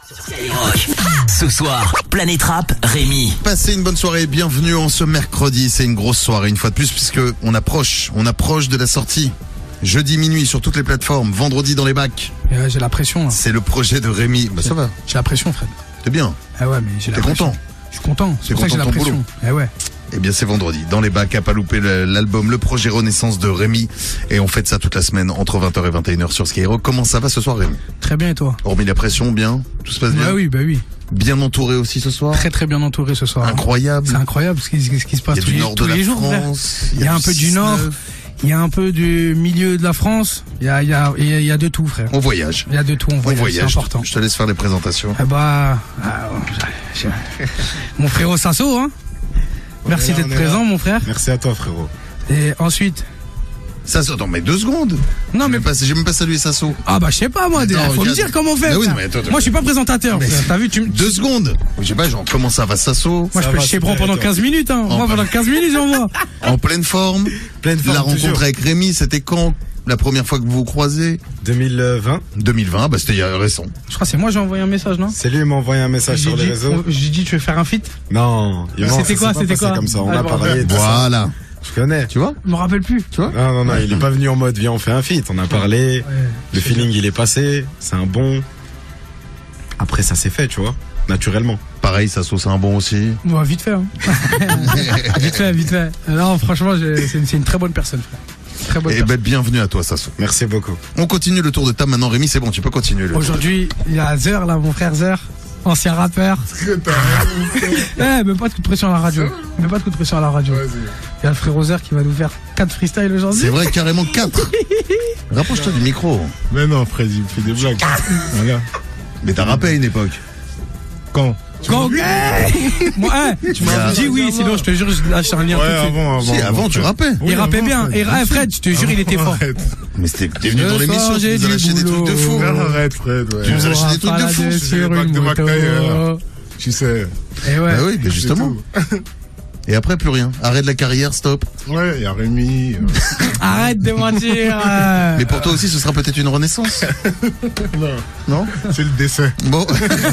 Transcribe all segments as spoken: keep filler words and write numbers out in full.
Ce soir, Planète Rap, Rémi. Passez une bonne soirée, bienvenue en ce mercredi. C'est une grosse soirée une fois de plus puisque on approche, on approche de la sortie. Jeudi minuit sur toutes les plateformes, vendredi dans les bacs. Euh, j'ai la pression là. C'est le projet de Rémi. Bah ça va. J'ai la pression, Fred. T'es bien. Ah ouais, mais j'ai la T'es pression. content. Je suis content. C'est T'es pour ça que j'ai la content de ton pression. Eh ouais. Eh bien c'est vendredi, dans les bacs, à pas louper le- l'album, le projet Renaissance de Rémi. Et on fête ça toute la semaine entre vingt heures et vingt et une heures sur Skyrock. Comment ça va ce soir Rémi? Très bien et toi? Hormis la pression, bien? Tout se passe bien? Bah oui, bah oui. Bien entouré aussi ce soir? Très très bien entouré ce soir. Incroyable. C'est incroyable ce qui, ce qui se passe Il y a tous du les, nord de tous la les jours. frère. France. Il y a un peu du nord, il y a un peu du milieu de la France. Il y a, il y a, il y a, il y a de tout, frère. On voyage. Il y a de tout, on On voyage. voyage. C'est important. Je te laisse faire les présentations. Eh bah, ah, j'ai- mon frérot Sasso, hein. Merci est là, d'être on est présent, là. mon frère. Merci à toi, frérot. Et ensuite, Ça, attends, mais deux secondes. non J'ai mais même pas, j'ai même pas salué Sasso. ah bah je sais pas moi. Attends, Faut regarde. me dire comment on fait. Mais oui, frère. mais attends, attends. Moi je suis pas présentateur. Mais frère. T'as vu, tu me- Deux secondes. Je sais pas, genre, comment ça va Sasso? Moi Ça je peux va, le chébron super, pendant toi. quinze minutes. Hein. Moi bah. pendant quinze minutes j'envoie. En pleine forme. Pleine forme, La rencontre toujours. avec Rémi, c'était quand? La première fois que vous vous croisez? deux mille vingt. deux mille vingt, bah c'était il y a récent. Je crois que c'est moi j'ai envoyé un message, non? C'est lui qui m'a envoyé un message J'ai sur les dit, réseaux. on- j'ai dit tu veux faire un feat? Non, il ment, C'était ça quoi, s'est pas c'était passé quoi comme ça, on Ah, a je me parlé. rappelle. de ça. Voilà. Je connais. Tu vois? Je me rappelle plus. Tu vois? Non, non, non, il est pas venu en mode viens on fait un feat. On a parlé, le feeling il est passé, c'est un bon. Après ça s'est fait, tu vois, naturellement. Pareil, Sasso, c'est un bon aussi. Ouais, vite fait. Hein. vite fait, vite fait. Non, franchement, j'ai- c'est une, c'est une très bonne personne, frère. Très bonne Et personne. ben, bienvenue à toi, Sasso. Merci beaucoup. On continue le tour de table maintenant, Rémi, c'est bon, tu peux continuer. Le Aujourd'hui, il y a Zer là, mon frère Zer, ancien rappeur. Eh, mets pas de coup de pression à la radio. Mets pas de coup de pression à la radio. Il y a le frérot Zer qui va nous faire quatre freestyles aujourd'hui. C'est vrai, carrément quatre. Rapproche-toi du micro. Mais non, Fred, il me fait des blagues. Voilà. Mais t'as rappé à une époque. Quand Quand Moi, eh, tu m'as dit oui, sinon je te jure, je lâche un lien Ouais, tout de suite. avant, avant. Si, avant, tu Fred. rappais. Oui, Il rappait avant, bien. Fred. Et eh, Fred, je te jure, il était fort. Arrête. Mais c'était, t'es venu Ce dans l'émission, soir, tu j'ai nous as du lâché des trucs de fou. boulot. Arrête, Fred, ouais. Tu nous as lâché des trucs de Balade fou. C'est sur le bac une de moto. McFly, là. Tu sais. Et ouais. Bah oui, mais justement. C'est tout. Et après, plus rien. Arrête la carrière, stop. Ouais, il y a Rémi. euh, Arrête de mentir. euh. Mais pour toi aussi, ce sera peut-être une renaissance. Non, Non? c'est le décès. Bon.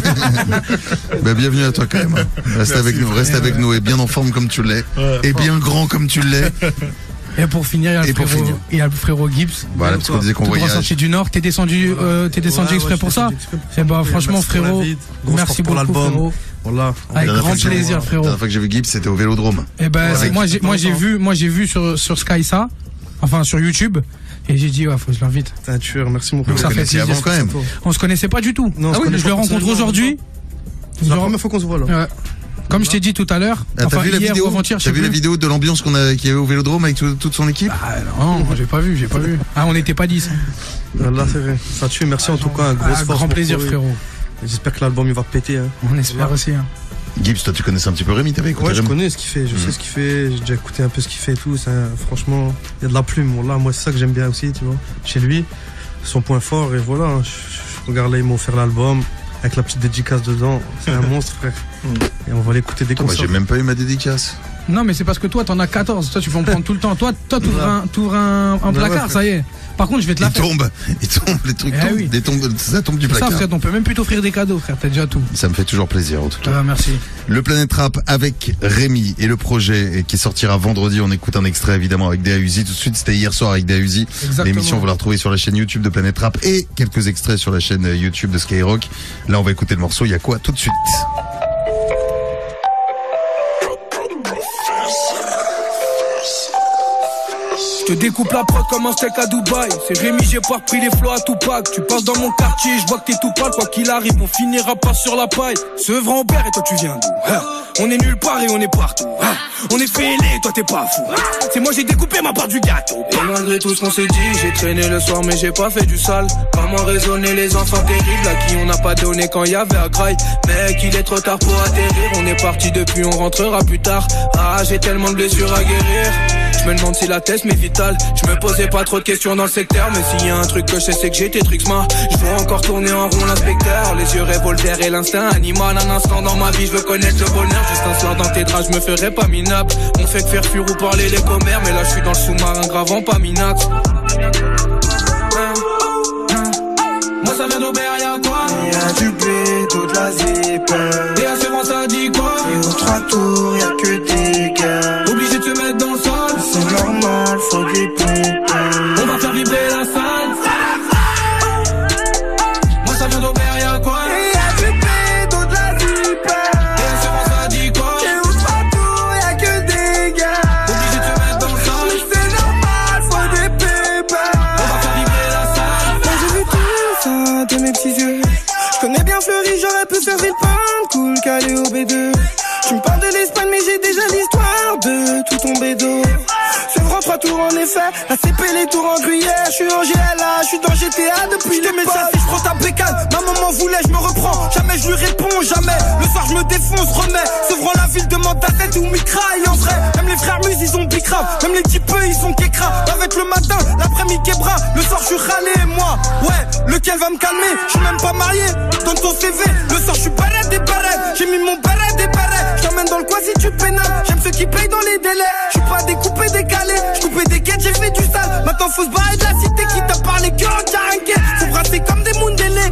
Bah, bienvenue à toi quand même. Reste Merci, avec nous, reste avec nous et bien en forme comme tu l'es. Ouais. Et bien grand comme tu l'es. Et pour finir, il y a le Et pour frérot, finir. il y a le frérot Gibbs. Voilà, parce qu'on disait qu'on Tout droit voyage. sorti du Nord. T'es descendu, euh, t'es descendu Ouais, exprès ouais, pour je ça. suis descendu exprès Eh pour- ben, franchement, merci pour frérot, l'invite. Grosse merci force pour beaucoup, l'album. frérot. Voilà. Avec La dernière grand fois que j'ai- plaisir, La frérot. dernière fois que j'ai vu Gibbs, c'était au Vélodrome. Eh ben, Ouais, c'est- moi, j'ai, moi, j'ai longtemps. vu, moi, j'ai vu sur, sur Sky ça. Enfin, sur YouTube. Et j'ai dit, ouais, faut que je l'invite. T'es un tueur, merci mon Vous frère. ça fait connaissiez plaisir. avant quand même. On se connaissait pas du tout. Non, on se Ah oui, connaît je pas le rencontre personnellement, aujourd'hui. C'est la première fois qu'on se voit là. Ouais. Comme je t'ai dit tout à l'heure. Ah, t'as Enfin, vu la hier vidéo? ou avant-hier, je T'as sais vu la plus. vidéo de l'ambiance qu'on a, qu'il y avait au Vélodrome avec tout- toute son équipe? Ah non, moi, j'ai pas vu, j'ai pas vu. Ah, on n'était pas dix. Là, c'est vrai. Ça tue, merci en tout cas. Un gros Ah, force. grand pour plaisir, toi. frérot. J'espère que l'album il va péter. Hein. On espère aussi. Hein. Gibbs, toi, tu connaissais un petit peu Rémi, t'avais écouté Ouais, je Rémi? connais ce qu'il fait, je Mhm. sais ce qu'il fait, j'ai déjà écouté un peu ce qu'il fait et tout. Ça, franchement, il y a de la plume. Voilà, moi, c'est ça que j'aime bien aussi, tu vois. Chez lui, son point fort, et voilà. Je, je regarde là, ils m'ont offert l'album avec la petite dédicace dedans. C'est un monstre, frère. Et on va l'écouter dès Attends, qu'on bah, sort. j'ai même pas eu ma dédicace. Non, mais c'est parce que toi, t'en as quatorze. Toi, tu vas en prendre tout le temps. Toi, toi, t'ouvres un, t'ouvres un, un Ouais, placard, ouais, ça y est. Par contre, je vais te la Il faire. tombe, il tombe, les trucs Eh tombent, oui. des tombes, ça tombe du Ça, placard. Fred, on peut même plus t'offrir des cadeaux, frère. T'as déjà tout. Ça me fait toujours plaisir, en tout cas. Ah, merci. Le Planète Rap avec Rémi et le projet et qui sortira vendredi. On écoute un extrait évidemment avec Déa Uzi. Tout de suite, c'était hier soir avec Déa Uzi. Exactement. L'émission, vous la retrouvez sur la chaîne YouTube de Planète Rap et quelques extraits sur la chaîne YouTube de Skyrock. Là, on va écouter le morceau. Il y a quoi tout de suite? Je te découpe la prod comme un steak à Dubaï. C'est Rémi, j'ai pas repris les flots à Tupac. Tu passes dans mon quartier, je vois que t'es tout pâle. Quoi qu'il arrive, on finira pas sur la paille. Sevran Aubert et toi tu viens d'où? Hein, on est nulle part et on est partout. Hein, on est fêlés et toi t'es pas fou. Hein, c'est moi j'ai découpé ma part du gâteau. Et malgré tout ce qu'on s'est dit, j'ai traîné le soir mais j'ai pas fait du sale. Comment raisonner les enfants terribles à qui on n'a pas donné quand y avait à graille. Mec, il est trop tard pour atterrir. On est parti depuis, on rentrera plus tard. Ah, j'ai tellement de blessures à guérir. Je me demande si la test m'est vitale. Je me posais pas trop de questions dans le secteur. Mais s'il y a un truc que je sais c'est que j'étais Trixma. Je veux encore tourner en rond l'inspecteur. Les yeux revolver et l'instinct animal. Un instant dans ma vie je veux connaître le bonheur. Juste un soir dans tes draps je me ferais pas minable. On fait que faire fuir ou parler les commères. Mais là je suis dans le sous-marin gravant pas minax. Moi ça vient d'Aubert y'a quoi? Y'a du blé, toute zipper. Et assurance ça dit quoi? Et aux trois tours y'a que des gars. Obligé de se mettre dans le sol. C'est normal, faut des pépins. On va faire vibrer la salle. Moi ça vient d'Aubert, y'a quoi? Et y'a du pédo, de la zipper. Et assurance ça dit quoi? Et aux trois tours y'a que des gars. Obligé de se mettre dans le sol. Mais c'est normal, faut des pépins. On va faire vibrer la salle. Moi j'ai vu tout ça de mes petits yeux. Je connais bien Fleury, j'aurais pu faire Villepinte, cool, calé au B deux. Tu me parles de l'Espagne, mais j'ai déjà l'histoire de tout ton bédo. Sevran, trois tours en effet, la C P, les tours en gruyère. Je suis en G L A, je suis dans G T A depuis les messages. Si je prends ta bécane, ma maman voulait, je me reprends. Jamais je lui réponds, jamais. Le soir je me défonce, remets. Sevran, la ville demande ta tête ou mitraille en vrai. Même les frères Mus, ils ont bicrave. Même les types, ils sont kékra. Avec le matin, l'après-midi kebra. Le soir je suis râlé, moi. Ouais, lequel va me calmer? Je suis même pas marié. Donne ton C V, le soir je suis barrette des barrettes. J'ai mis mon barrette des barrettes. Je t'emmène dans le coin si tu pénales. J'aime ceux qui payent dans les délais. Je suis pas découpé, décalé. Je coupais des quêtes, j'ai fait du sale. Maintenant faut se barrer de la cité qui t'a parlé que t'as un quête. Faut brasser comme des moundélés.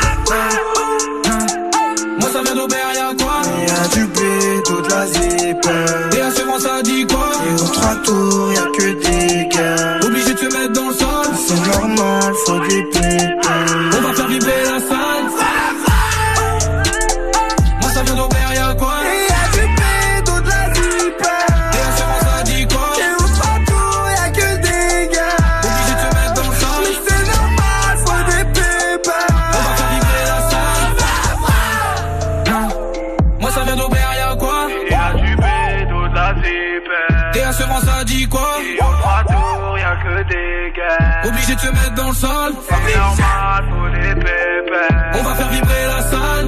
Moi ça vient d'Aubert, y'a quoi? Y'a du bédo, de la zipper. Et assurance ça dit quoi? Et aux trois tours y'a que des gars. Obligé de se mettre dans le sol. C'est normal, faut des pépins. On va faire vibrer la salle. Moi ça vient d'Aubert, y'a quoi? Et y'a du bédo, de la zipper. Et assurance ça dit quoi? Et aux trois tours y'a que des gars. Obligé de se mettre dans le sol. Mais c'est normal, faut des pépins. On va faire vibrer la salle. Moi ça vient d'Aubert, y'a quoi? Y'a du bédo, de la zipper. Et assurance ça dit quoi? Et aux trois tours y'a que des gars. Obligé de se mettre dans le sol. C'est normal, faut des pépins. On va faire vibrer la salle.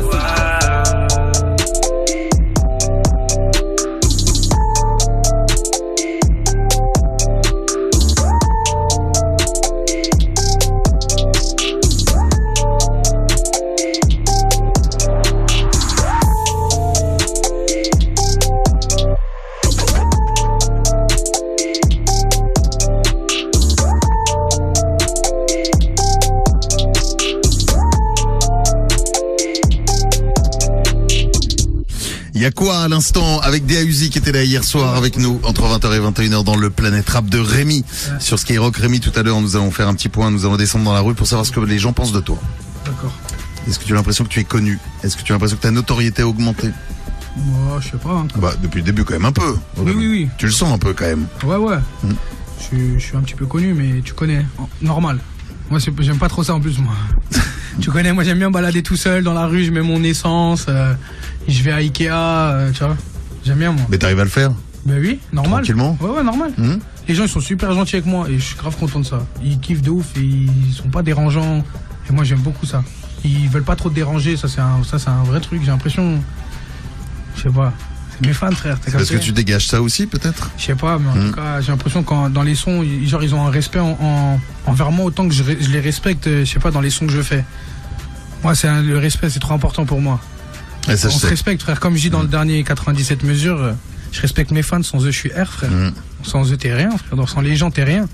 Il y a quoi à l'instant avec D A Uzi qui était là hier soir avec nous entre vingt heures et vingt et une heures dans le Planète Rap de Rémi sur Skyrock. Rémi, tout à l'heure nous allons faire un petit point, nous allons descendre dans la rue pour savoir ce que les gens pensent de toi. D'accord. Est-ce que tu as l'impression que tu es connu? Est-ce que tu as l'impression que ta notoriété a augmenté? Moi, je sais pas. Hein. Bah depuis le début quand même un peu. Oui, oui, oui. Tu le sens un peu quand même. Ouais, ouais. Mm. Je, suis, je suis un petit peu connu, mais tu connais. Normal. Moi, c'est- j'aime pas trop ça en plus, moi. Tu connais, moi j'aime bien balader tout seul dans la rue, je mets mon essence, euh, je vais à Ikea, euh, tu vois. J'aime bien, moi. Mais t'arrives à le faire? Ben oui, normal. Tranquillement. Ouais, ouais, normal. Hum Les gens, ils sont super gentils avec moi et je suis grave content de ça. Ils kiffent de ouf et ils sont pas dérangeants. Et moi, j'aime beaucoup ça. Ils veulent pas trop te déranger, ça c'est un, ça, c'est un vrai truc. J'ai l'impression. Je sais pas. C'est mes fans, frère. t'as Parce que capté tu dégages ça aussi peut-être? Je sais pas, mais en Mm. tout cas, j'ai l'impression que dans les sons, ils, genre, ils ont un respect en, en- envers moi autant que je, je les respecte, euh, je sais pas, dans les sons que je fais. Moi, c'est un- le respect, c'est trop important pour moi. Et ça, On je se sais. respecte, frère. Comme je dis dans le dernier quatre-vingt-dix-sept mesures, euh, je respecte mes fans. Sans eux, je suis R, frère. Mm. Sans eux, t'es rien, frère. Donc, sans les gens, t'es rien.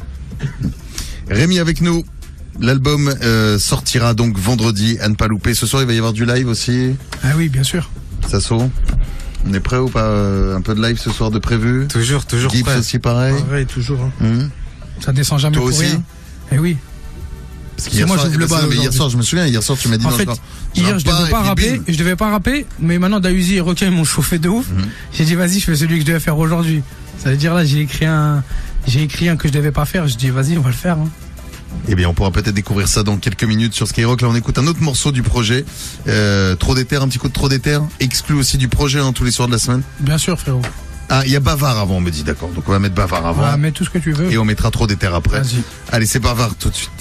Rémi avec nous. L'album euh, sortira donc vendredi, à ne pas louper. Ce soir, il va y avoir du live aussi. Ah oui, bien sûr. Ça saut. On est prêt ou pas? euh, Un peu de live ce soir de prévu? Toujours, toujours Gibbs prêt. aussi pareil. Pareil, toujours. Hein. Hum. Ça descend jamais Toi pour aussi rien. Eh oui. Parce C'est qu'hier moi, soir, j'ouvre le eh ben, bal ça, mais hier aujourd'hui. soir, je me souviens, hier soir, tu m'as dit En non, fait, je rappe- hier, je rappe devais pas et puis rapper, bim. je devais pas rapper, mais maintenant Dausi et Requin m'ont chauffé de ouf. Mhm. J'ai dit vas-y, je fais celui que je devais faire aujourd'hui. Ça veut dire là, j'ai écrit un, j'ai écrit un que je devais pas faire. Je dis vas-y, on va le faire. Hein. Eh bien, on pourra peut-être découvrir ça dans quelques minutes sur Skyrock. Là, on écoute un autre morceau du projet. Euh, Trop d'éther, un petit coup de Trop d'éther. Exclu aussi du projet, hein, tous les soirs de la semaine. Bien sûr, frérot. Ah, il y a Bavard avant, on me dit, d'accord. Donc, on va mettre Bavard On avant. va mettre tout ce que tu veux. Et on mettra Trop d'éther après. Vas-y. Allez, c'est Bavard tout de suite.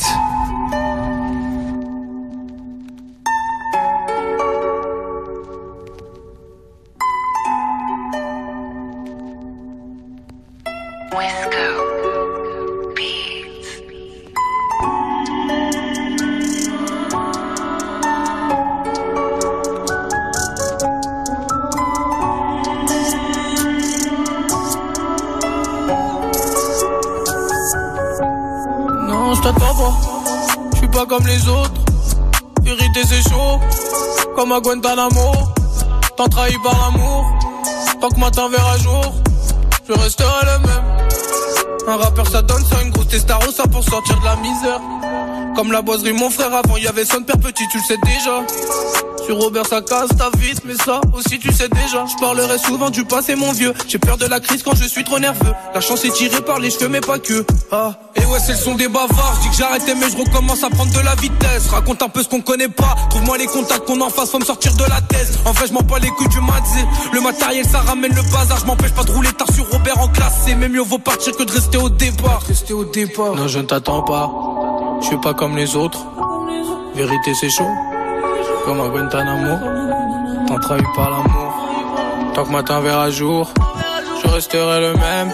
Non, je t'attends pas. Je suis pas comme les autres. Vérité, c'est chaud. Comme à Guantanamo. tant trahi par l'amour. Tant que matin verra jour, je resterai le même. Un rappeur ça donne ça, une grosse testarossa pour sortir de la misère. Comme la boiserie mon frère, avant y'avait son père petit, tu le sais déjà. Sur Robert ça casse ta vite, mais ça aussi tu sais déjà. Je parlerai souvent du passé mon vieux, j'ai peur de la crise quand je suis trop nerveux. La chance est tirée par les cheveux mais pas que. Ah, et ouais c'est le son des bavards, je dis que j'arrêtais mais je recommence à prendre de la vitesse. Raconte un peu ce qu'on connaît pas, trouve-moi les contacts qu'on en face, faut me sortir de la thèse. En vrai je m'en bats les couilles du matzé, le matériel ça ramène le bazar. Je m'empêche pas de rouler tard sur Robert en classe, c'est mais mieux vaut partir que de rester au départ. Rester au départ. Non je ne t'attends pas, je suis pas comme les autres. Vérité c'est chaud, comme un Guantanamo. Tant trahi par l'amour. Tant que matin verra jour, je resterai le même.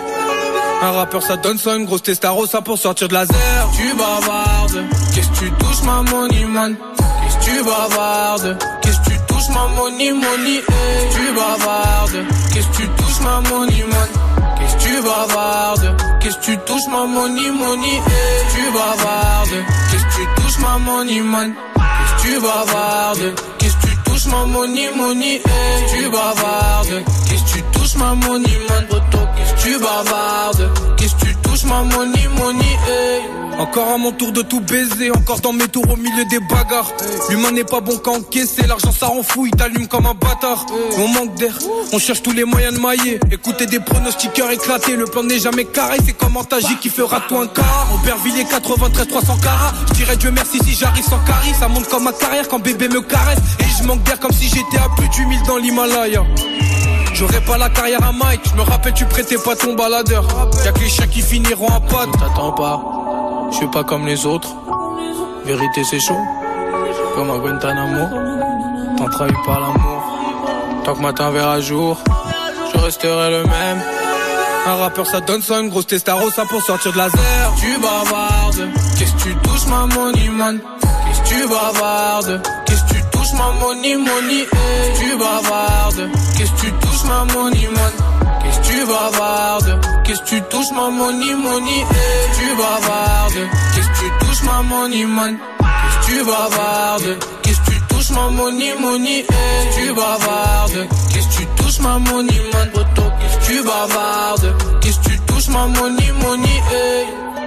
Un rappeur ça donne ça, une grosse testarossa pour sortir de la zère. Tu bavardes, qu'est-ce que tu touches ma money man? Qu'est-ce que tu bavardes? Qu'est-ce que tu touches ma money money? Hey. Tu bavardes, qu'est-ce que tu touches ma money man? Qu'est-ce que tu bavardes? Qu'est-ce que tu touches ma money money? Hey. Tu bavardes, qu'est-ce que tu touches ma money man? Qu'est-ce que tu bavardes? Qu'est-ce que tu touches ma money money? Hey. Tu bavardes, qu'est-ce que tu touches ma money man? Qu'est-ce que tu bavardes? Qu'est-ce que tu touches ma money money? Hey. Encore à mon tour de tout baiser, encore dans mes tours au milieu des bagarres. L'humain n'est pas bon qu'à encaisser, l'argent ça rend fou, il t'allume comme un bâtard. On manque d'air, on cherche tous les moyens de mailler. Écoutez des pronostiqueurs éclatés, le plan n'est jamais carré, c'est comme Antagie qui fera tout un quart. Aubervilliers quatre-vingt-treize trois cents carats, je dirais Dieu merci si j'arrive sans carie. Ça monte comme ma carrière quand bébé me caresse. Et je manque d'air comme si j'étais à plus de huit mille dans l'Himalaya. J'aurais pas la carrière à Mike, je me rappelle tu prêtais pas ton baladeur. Y'a que les chiens qui finiront à pattes. T'attends pas, je suis pas comme les autres. Vérité c'est chaud, comme un Guantanamo. Tant trahi par l'amour. Tant que matin verra jour, je resterai le même. Un rappeur ça donne ça, une grosse testarossa pour sortir de la zère. Tu bavardes, qu'est-ce que tu touches ma money man? Qu'est-ce que tu bavardes? Qu'est-ce que tu touches ma money money? Hey. Tu bavardes, qu'est-ce que tu touches ma money man? Qu'est-ce que tu bavardes? Qu'est-ce que tu touches ma money money? Hey. Tu bavardes, qu'est-ce que tu touches ma money man? Qu'est-ce que tu bavardes? Qu'est-ce que tu touches ma money money? Hey. Tu bavardes, qu'est-ce que tu touches ma money man? Qu'est-ce que tu bavardes? Qu'est-ce que tu touches ma money money? Hey.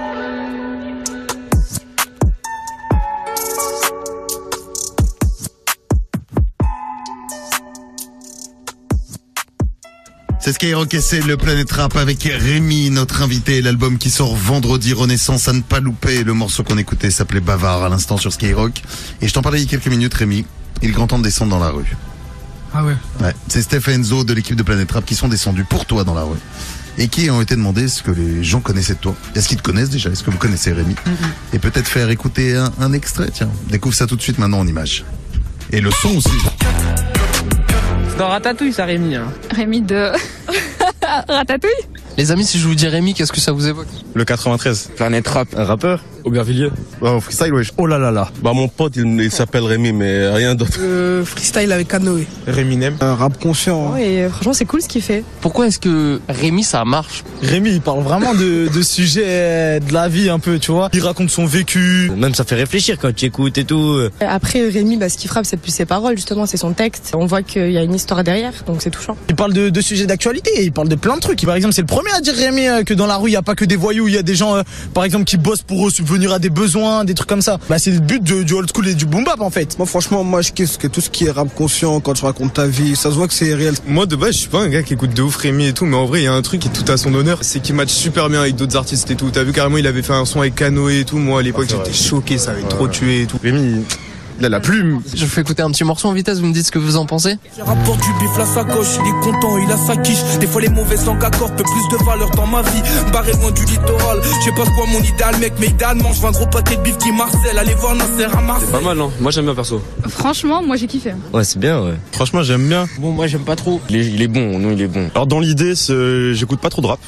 C'est Skyrock et c'est le Planète Rap avec Rémi, notre invité. L'album qui sort vendredi, Renaissance à ne pas louper. Le morceau qu'on écoutait s'appelait Bavard à l'instant sur Skyrock. Et je t'en parlais il y a quelques minutes, Rémi. Il est grand temps de descendre dans la rue. Ah ouais. Ouais. C'est Steph et Enzo de l'équipe de Planète Rap qui sont descendus pour toi dans la rue. Et qui ont été demandés ce que les gens connaissaient de toi. Est-ce qu'ils te connaissent déjà? Est-ce que vous connaissez Rémi? Mm-hmm. Et peut-être faire écouter un, un extrait. Tiens, découvre ça tout de suite maintenant en images. Et le son aussi. C'est dans Ratatouille ça, Rémi. Hein. Rémi de Ratatouille. Les amis, si je vous dis Rémi, qu'est-ce que ça vous évoque? Le quatre-vingt-treize. Planète Rap. Un rappeur? Aubervilliers. Oh, freestyle, wesh. Oh là là là. Bah, mon pote, il, il s'appelle Rémi, mais rien d'autre. Euh, freestyle avec Canoë. Rémi Nem. Un rap conscient. Hein. Ouais, franchement, c'est cool ce qu'il fait. Pourquoi est-ce que Rémi, ça marche? Rémi, il parle vraiment de, de sujets de la vie un peu, tu vois. Il raconte son vécu. Même ça fait réfléchir quand tu écoutes et tout. Après, Rémi, bah, ce qui frappe, c'est plus ses paroles, justement, c'est son texte. On voit qu'il y a une histoire derrière, donc c'est touchant. Il parle de, de sujets d'actualité, il parle de plein de trucs. Par exemple, c'est le premier à dire, Rémi, que dans la rue, il n'y a pas que des voyous, il y a des gens, euh, par exemple, qui bossent pour subvenir à des besoins, des trucs comme ça. Bah, c'est le but de, du old school et du boom bap, en fait. Moi, franchement, moi, je kiffe que tout ce qui est rap conscient, quand tu racontes ta vie, ça se voit que c'est réel. Moi, de base, je suis pas un gars qui écoute de ouf Rémi et tout, mais en vrai, il y a un truc qui est tout à son honneur, c'est qu'il match super bien avec d'autres artistes et tout. T'as vu, carrément, il avait fait un son avec Canoë et tout. Moi, à l'époque, ah, j'étais choqué, ça avait ouais. trop tué et tout. Rémi, il a la plume. Je fais écouter un petit morceau en vitesse, vous me dites ce que vous en pensez. J'ai rapport du bif, la sacoche, il est content, il a sa quiche. Des fois les mauvais langues accordent peu plus de valeur dans ma vie. Barré loin du littoral, je sais pas quoi mon idéal mec, mais idéalement je veux un gros paquet de bif qui Marcel. Allez voir Nasser à Marseille. C'est pas mal, hein. Moi j'aime bien perso. Franchement, moi j'ai kiffé. Ouais, c'est bien, ouais. Franchement, j'aime bien. Bon, moi j'aime pas trop. Il est, il est bon, non, il est bon. Alors dans l'idée, j'écoute pas trop de rap.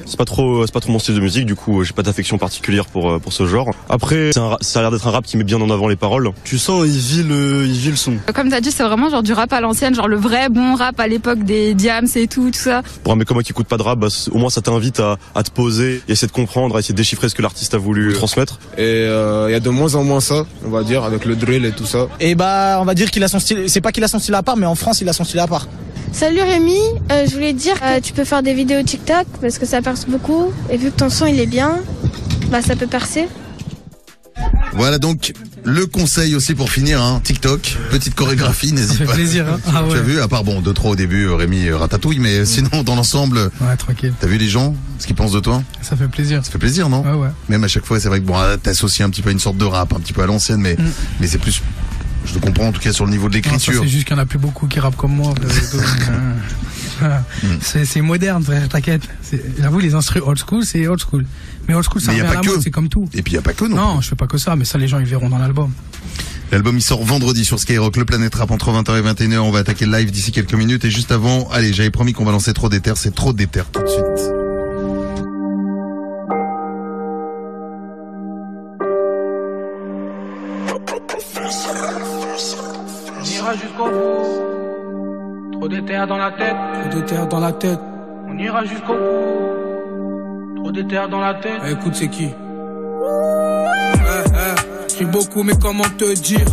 C'est pas trop, c'est pas trop mon style de musique, du coup, j'ai pas d'affection particulière pour pour ce genre. Après, c'est un, ça a l'air d'être un rap qui met bien en avant les paroles. Tu sens, il vit le, il vit le son. Comme t'as dit, c'est vraiment genre du rap à l'ancienne, genre le vrai bon rap à l'époque des Diams et tout, tout ça. Pour un mec comme moi qui écoute pas de rap, bah, au moins ça t'invite à, à te poser et essayer de comprendre, à essayer de déchiffrer ce que l'artiste a voulu transmettre. Et il euh, y a de moins en moins ça, on va dire, avec le drill et tout ça. Et bah, on va dire qu'il a son style. C'est pas qu'il a son style à part, mais en France, il a son style à part. Salut Rémi, euh, je voulais te dire, euh, tu peux faire des vidéos TikTok parce que ça perce beaucoup. Et vu que ton son il est bien, bah ça peut percer. Voilà donc le conseil aussi pour finir, hein, TikTok, petite chorégraphie, n'hésite pas. Ça fait plaisir, hein. Ah ouais. Tu as vu, à part bon, deux trois au début, Rémi euh, ratatouille, mais sinon dans l'ensemble. Ouais, tranquille. T'as vu les gens, ce qu'ils pensent de toi? Ça fait plaisir. Ça fait plaisir, non? Ouais, ouais. Même à chaque fois, c'est vrai que bon, t'associes un petit peu à une sorte de rap, un petit peu à l'ancienne, mais, mm. mais c'est plus. Je te comprends en tout cas sur le niveau de l'écriture. C'est juste qu'il n'y en a plus beaucoup qui rappent comme moi. c'est, c'est moderne, frère, t'inquiète. J'avoue, les instruments old school, c'est old school. Mais old school, ça revient à la mode, c'est comme tout. Et puis il n'y a pas que non. Non, je fais pas que ça, mais ça, les gens, ils verront dans l'album. L'album, il sort vendredi sur Skyrock, le Planète Rap entre vingt heures et vingt et une heures. On va attaquer le live d'ici quelques minutes. Et juste avant, allez, j'avais promis qu'on va lancer Trop d'éther. C'est Trop d'éther tout de suite. On ira jusqu'au bout. Trop d'éther dans la tête. Trop d'éther dans la tête. On ira jusqu'au bout. Trop d'éther dans la tête. Eh, écoute, c'est qui? Eh, eh, j'écris beaucoup, mais comment te dire?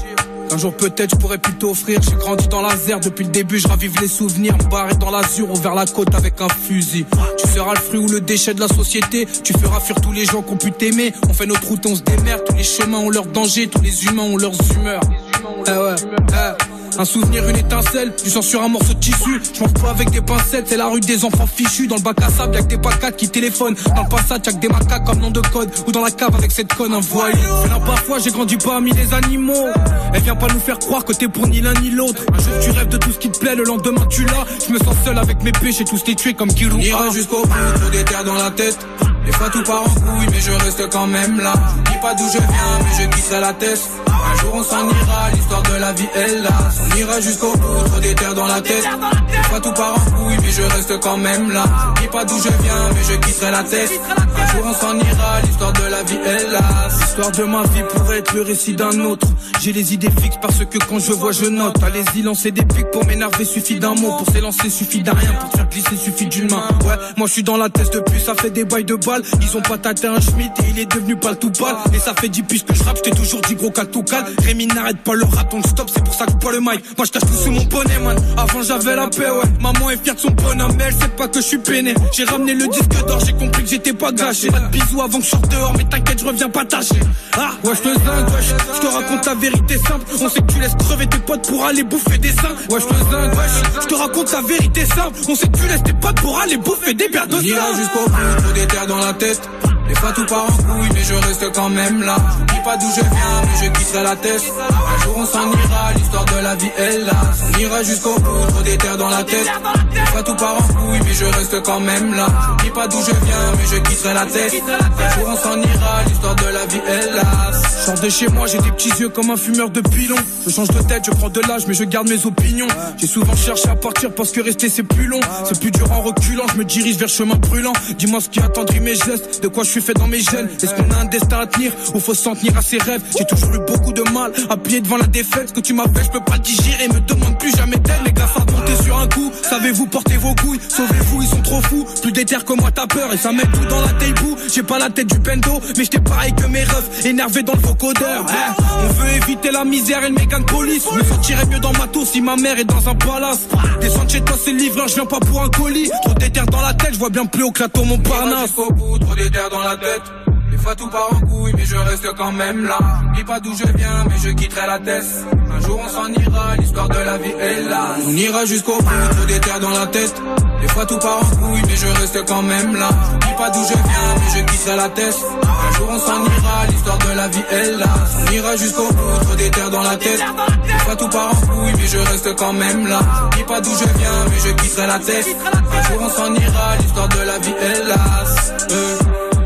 Un jour peut-être je pourrais plus t'offrir. J'ai grandi dans la zère, depuis le début je ravive les souvenirs. Barré dans l'azur ou vers la côte avec un fusil. Tu seras le fruit ou le déchet de la société. Tu feras fuir tous les gens qui ont pu t'aimer. On fait notre route, on se démerde. Tous les chemins ont leurs dangers, tous les humains ont leurs humeurs. Eh ouais, eh. Un souvenir, une étincelle, du sang sur un morceau de tissu. Je mange pas avec des pincettes, c'est la rue des enfants fichus. Dans le bac à sable, y'a que des pacates qui téléphonent. Dans le passage, y'a que des macaques comme nom de code. Ou dans la cave avec cette conne, un voyou. Mais là, parfois, j'ai grandi parmi les animaux. Elle vient pas nous faire croire que t'es pour ni l'un ni l'autre. Un jour, tu rêves de tout ce qui te plaît, le lendemain, tu l'as. Je me sens seul avec mes péchés, tous les tués comme Kilou. On ira jusqu'au bout, trop d'éther dans la tête. Des fois tout part en couille, mais je reste quand même là. Je dis pas d'où je viens, mais je quitterai la tête. Un jour on s'en ira, l'histoire de la vie est là. On ira jusqu'au bout, trop d'éther dans la tête. Des fois tout part en couille, mais je reste quand même là. Je dis pas d'où je viens, mais je quitterai la tête. Un jour on s'en ira, l'histoire de la vie est là. L'histoire de ma vie pourrait être le récit d'un autre. J'ai les idées fixes parce que quand je vois je note. Allez-y, lancez des pics pour m'énerver, suffit d'un mot. Pour s'élancer, suffit d'un rien. Pour te faire glisser, suffit d'une main. Ouais, moi je suis dans la tête depuis, ça fait des bails de balles. Ils ont pas tâté un Schmitt et il est devenu pas le tout pâle. Et ça fait dix piges que je rappe, je t'ai toujours dit gros cal tout cal. Rémi n'arrête pas le rap, on le stop, c'est pour ça que je bois le mic. Moi je cache tout sous mon bonnet man. Avant j'avais la paix, ouais. Maman est fière de son bonhomme, mais elle sait pas que je suis peiné. J'ai ramené le disque d'or, j'ai compris que j'étais pas gâché. Pas de bisous avant que je sorte dehors, mais t'inquiète, je reviens pas tâcher. Ah, ouais, je te zingue, ouais, je te raconte la vérité simple. On sait que tu laisses crever tes potes pour aller bouffer des seins. Ouais, je te zingue, ouais, je te raconte la vérité simple. On sait que tu laisses tes potes pour aller bouffer des bières de seins. On ira jusqu'au bout, trop d'éther dans la tête. Des fois tout part en couille, mais je reste quand même là. Je dis pas d'où je viens, mais je quitterai la tête. Un jour on s'en ira, l'histoire de la vie est là. On ira jusqu'au bout, trop d'éther dans la tête. Des fois tout part en couille, mais je reste quand même là. Je dis pas d'où je viens, mais je quitterai la tête. Un jour on s'en ira, l'histoire de la vie est là. Je sors de chez moi, j'ai des petits yeux comme un fumeur de pilon. Je change de tête, je prends de l'âge, mais je garde mes opinions. J'ai souvent cherché à partir parce que rester c'est plus long. C'est plus dur en reculant, je me dirige vers chemin brûlant. Dis-moi ce qui attendrit mes gestes, de quoi je suis fait dans mes gènes. Est-ce qu'on a un destin à tenir ou faut s'en tenir à ses rêves? J'ai toujours eu beaucoup de mal à plier devant la défaite. Ce que tu m'as fait, je peux pas le digérer. Me demande plus jamais d'aide. Les gars, ça monter sur un coup. Savez-vous porter vos couilles? Sauvez-vous, ils sont trop fous. Plus d'éther que moi, t'as peur. Et ça met tout dans la taille-boue. J'ai pas la tête du bendo, mais j'étais pareil que mes refs. Énervé dans le vocodeur. Hein, on veut éviter la misère et le méga de police. Je me sentirais mieux dans ma tour si ma mère est dans un palace. Descendre chez toi, c'est le livreur, je viens pas pour un colis. Trop d'éther dans la tête, je vois bien plus haut que la tour Montparnasse. Jusqu'au bout, trop d'éther dans la tête. Des fois tout part en couille, mais je reste quand même là. Je dis pas d'où je viens, mais je quitterai la tête. Un jour on s'en ira, l'histoire de la vie est là. On ira jusqu'au bout, trop d'éther dans la tête. Des fois tout part en couille, mais je reste quand même là. Je dis pas d'où je viens, mais je quitterai la tête. Un jour on s'en ira, l'histoire de la vie est là. On ira jusqu'au bout, trop d'éther dans la tête. Des fois tout part en couille, mais je reste quand même là. Je dis pas d'où je viens, mais je quitterai la tête. Un jour on s'en ira, l'histoire de la vie est là. euh.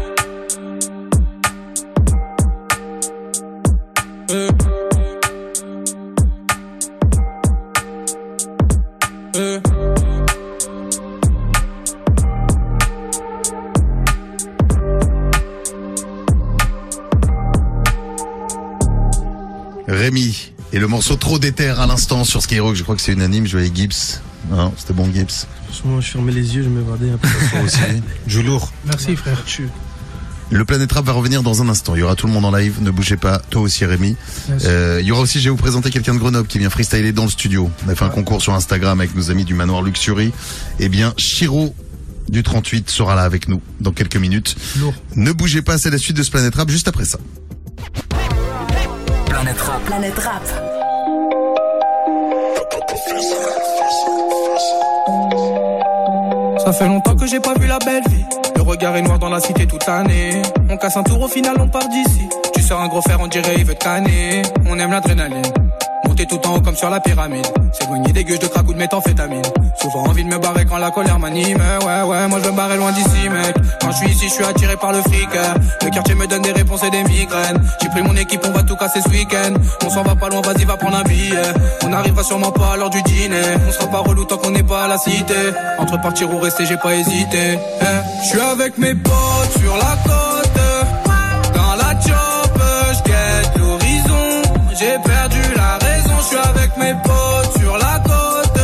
Euh. Euh. Et le morceau Trop d'éther à l'instant sur Skyrock, je crois que c'est unanime, je voyais Gibbs. Non, c'était bon Gibbs. Franchement, je fermais les yeux, je m'évadais un peu. Toi aussi. Joue lourd. Merci frère. Le Planète Rap va revenir dans un instant. Il y aura tout le monde en live, ne bougez pas. Toi aussi Rémi. Euh, il y aura aussi, je vais vous présenter quelqu'un de Grenoble qui vient freestyler dans le studio. On a fait un concours sur Instagram avec nos amis du Manoir Luxury. Eh bien, Chiro du trente-huit sera là avec nous dans quelques minutes. Lourd. Ne bougez pas, c'est la suite de ce Planète Rap juste après ça. Planète Rap. Planète Rap. Ça fait longtemps que j'ai pas vu la belle vie. Le regard est noir dans la cité toute l'année. On casse un tour, au final on part d'ici. Tu sors un gros fer, on dirait il veut te canner. On aime l'adrénaline. Monter tout en haut comme sur la pyramide. C'est bonnier des gueuches de crack ou de méthamphétamine. Souvent envie de me barrer quand la colère m'anime. Ouais ouais, moi je veux me barrer loin d'ici mec. Quand je suis ici, je suis attiré par le fric. Le quartier me donne des réponses et des migraines. J'ai pris mon équipe, on va tout casser ce week-end. On s'en va pas loin, vas-y va prendre un billet. On arrivera sûrement pas à l'heure du dîner. On sera pas relou tant qu'on n'est pas à la cité. Entre partir ou rester, j'ai pas hésité. Eh, je suis avec mes potes sur la côte. Dans la chop, je guette l'horizon. J'ai perdu la raison, je suis avec mes potes sur la côte.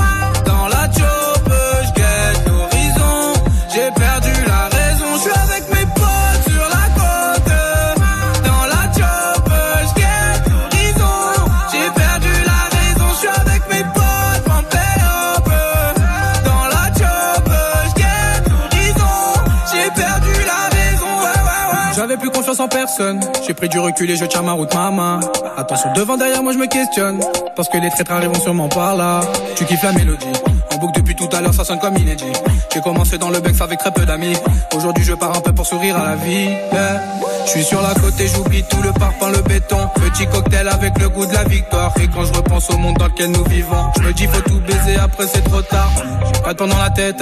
Dans la chop, je guette l'horizon. J'ai perdu la raison, je suis avec mes potes sur la côte. Dans la chop, je guette l'horizon. J'ai perdu la raison, je suis avec mes potes, pampé up. Dans la chop, je guette l'horizon. J'ai perdu la raison, ouais ouais ouais. J'avais plus confiance en personne, j'ai pris du recul et je tiens ma route maman. Attention devant, derrière moi je me questionne. Parce que les traîtres arriveront sûrement par là. Tu kiffes la mélodie, en boucle depuis tout à l'heure ça sonne comme inédit. J'ai commencé dans le Bex avec très peu d'amis. Aujourd'hui je pars un peu pour sourire à la vie. Yeah. Je suis sur la côte et j'oublie tout le parpaing, le béton. Petit cocktail avec le goût de la victoire. Et quand je repense au monde dans lequel nous vivons, je me dis faut tout baiser, après c'est trop tard. J'ai pas de temps dans la tête,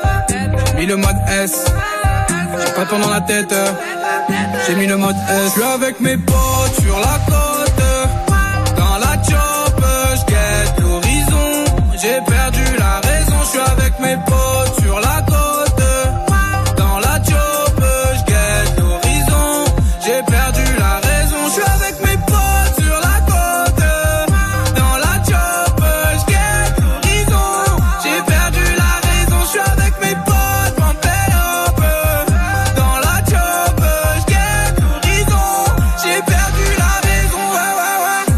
j'ai mis le mode S. J'ai pas de temps dans la tête, j'ai mis le mode S. Je suis avec mes potes sur la côte. Dans la chop, je guette l'horizon. J'ai perdu la raison, je suis avec mes potes sur la côte. Dans la chop, je guette l'horizon. J'ai perdu la raison, je suis avec mes potes sur la côte. Dans la chop, je guette l'horizon. J'ai perdu la raison, je suis avec mes potes, pampé up. Dans la chop, je guette l'horizon. J'ai perdu la raison, ouais ouais ouais.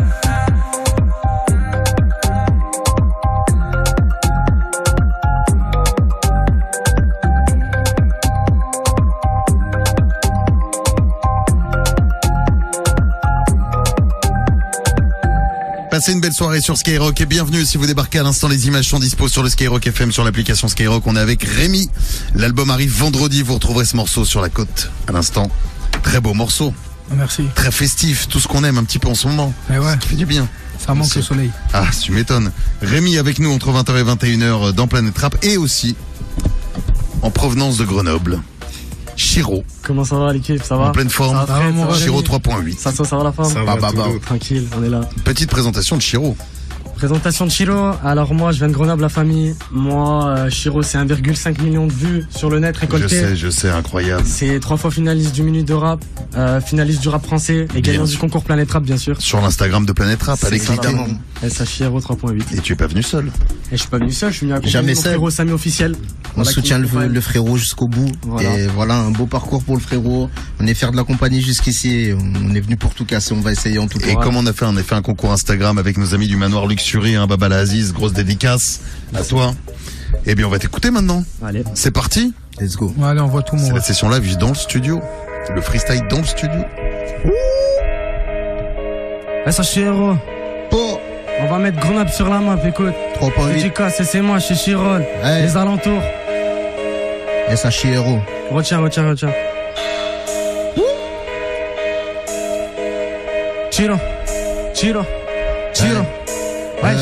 Passez une belle soirée sur Skyrock et bienvenue si vous débarquez à l'instant. Les images sont dispo sur le Skyrock F M, sur l'application Skyrock. On est avec Rémi. L'album arrive vendredi. Vous retrouverez ce morceau sur la côte à l'instant. Très beau morceau. Merci. Très festif. Tout ce qu'on aime un petit peu en ce moment. Mais ouais. Ça fait du bien. Ça manque le soleil. Ah, tu m'étonnes. Rémi avec nous entre vingt heures et vingt et une heures dans Planète Rap et aussi en provenance de Grenoble. Chiro. Comment ça va l'équipe? Ça va? En pleine forme. Ça va, Fred, Chiro trois point huit. Ça, ça, ça va la forme? Ça va, bah, bah, bah. Tranquille, on est là. Petite présentation de Chiro. Présentation de Chiro. Alors moi, je viens de Grenoble, la famille. Moi, euh, Chiro, c'est un virgule cinq million de vues sur le net récolté. Je sais, je sais, incroyable. C'est trois fois finaliste du Minute de Rap, euh, finaliste du rap français et gagnant du concours Planète Rap, bien sûr. Sur l'Instagram de Planète Rap, allez cliquer. S H Chiro trois point huit. Et tu es pas venu seul? Et je suis pas venu seul, je suis venu accompagner Jamais mon seul. frérot Samy officiel. On soutient le, le frérot jusqu'au bout. Voilà. Et voilà, un beau parcours pour le frérot. On est fiers de l'accompagner jusqu'ici. On est venu pour tout casser. On va essayer en tout cas. Et comme on a fait, on a fait un concours Instagram avec nos amis du Manoir Luxury, hein, Baba la Aziz, grosse dédicace à toi. Eh bien, on va t'écouter maintenant. Allez. C'est parti. Let's go. Ouais, allez, on voit tout mon. C'est la session live dans le studio. Le freestyle dans le studio. S H Chiro. Oh. On va mettre Grenoble sur la map, écoute. trois point huit. Dédicace, c'est moi, chez Chirol. Hey. Les alentours. S H Chiro. Retiens, retiens, retiens. Chiro. Chiro. Chiro. Ouais.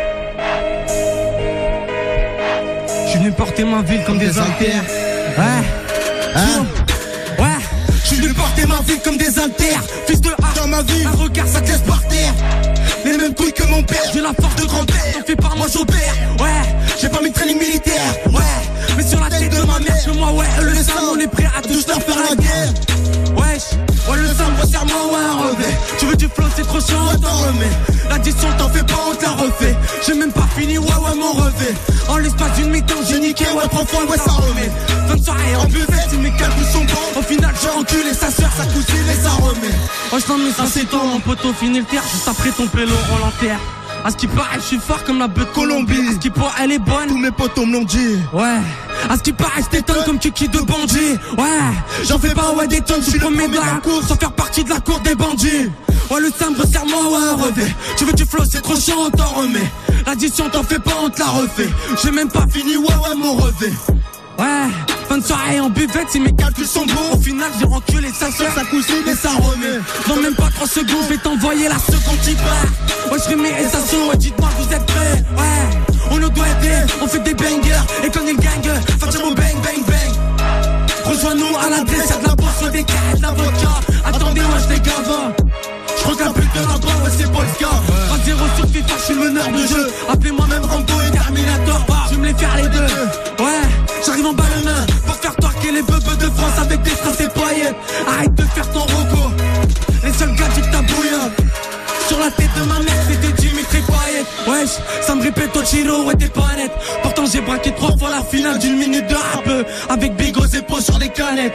Je suis venu porter ma ville comme des haltères. Ouais. Hein? Ouais. Je suis venu porter ma ville comme des haltères. Fils de A. Dans ma vie. Un regard, ça te laisse par terre. Les mêmes couilles que mon père. J'ai la force de grand-père. T'en fais pas, moi j'opère. Ouais. J'ai pas mis de training militaire. Ouais. Mais sur la tête de ma mère. Que moi, ouais. Le sang, on est prêt à tous leur faire la guerre. Wesh. Ouais, le sang, resserre-moi, ouais, un revêt. Tu veux du flow, c'est trop trop chiant, on t'en remet. L'addition t'en fais pas, on te la refait. J'ai même pas fini, ouais ouais mon revêt. En l'espace d'une mi-temps j'ai niqué, ouais trois fois ouais ça remet. Fin de soirée en buvette, si mes calculs sont bons. Au final j'ai enculé sa soeur, sa cousine et ça remet. Oh je t'en mets ça c'est tôt, mon poteau finit le terre. Juste après ton pélo on l'enterre. À ce qui paraît, je suis fort comme la bœuf de Colombie. À ce qui paraît, elle est bonne. Tous mes potos me l'ont dit. Ouais. À ce qui paraît, je t'étonne comme Kiki de bandit. Ouais. J'en fais pas, ouais, des tonnes. Je suis le premier de la course sans faire partie de la cour des bandits. Ouais, le sambre, serre-moi, ouais, un revêt. Tu veux du flow, c'est trop chiant, on t'en remet. L'addition, t'en fais pas, on te la refait. J'ai même pas fini, ouais, ouais, mon revêt. Ouais, fin de soirée en buvette, si mes calculs sont bons. Au final, j'ai enculé sa soeur, sa cousine et ça remet. Dans même pas trois secondes, je vais t'envoyer la seconde qui part. Ouais, je remets et ça saut, ouais, dites-moi, vous êtes prêts. Ouais, on nous doit aider, on fait des bangers. Et quand il gang, faites mon bang, bang, bang. Rejoins-nous à l'adresse, y'a de la bourse, des carrés, de l'avocat. Attendez, ouais, je les gave. Je crois que la pute de l'endroit, ouais, c'est Polska. un zéro sur FIFA, je suis le meneur de jeu. Appelez-moi même Rambo et Terminator. Je vais me les faire les deux. Ouais, j'arrive en ballonnin pour faire torquer les bebeux de France avec des strass et paillettes. Arrête de faire ton roco. Les seuls gars du ta bouillonne. Sur la tête de ma mère, c'était Dimitri Payet. Wesh, ça me répète au Chiro, ouais, t'es pas net. Pourtant, j'ai braqué trois fois la finale d'une minute de rap. Avec Big aux épaules sur des canettes.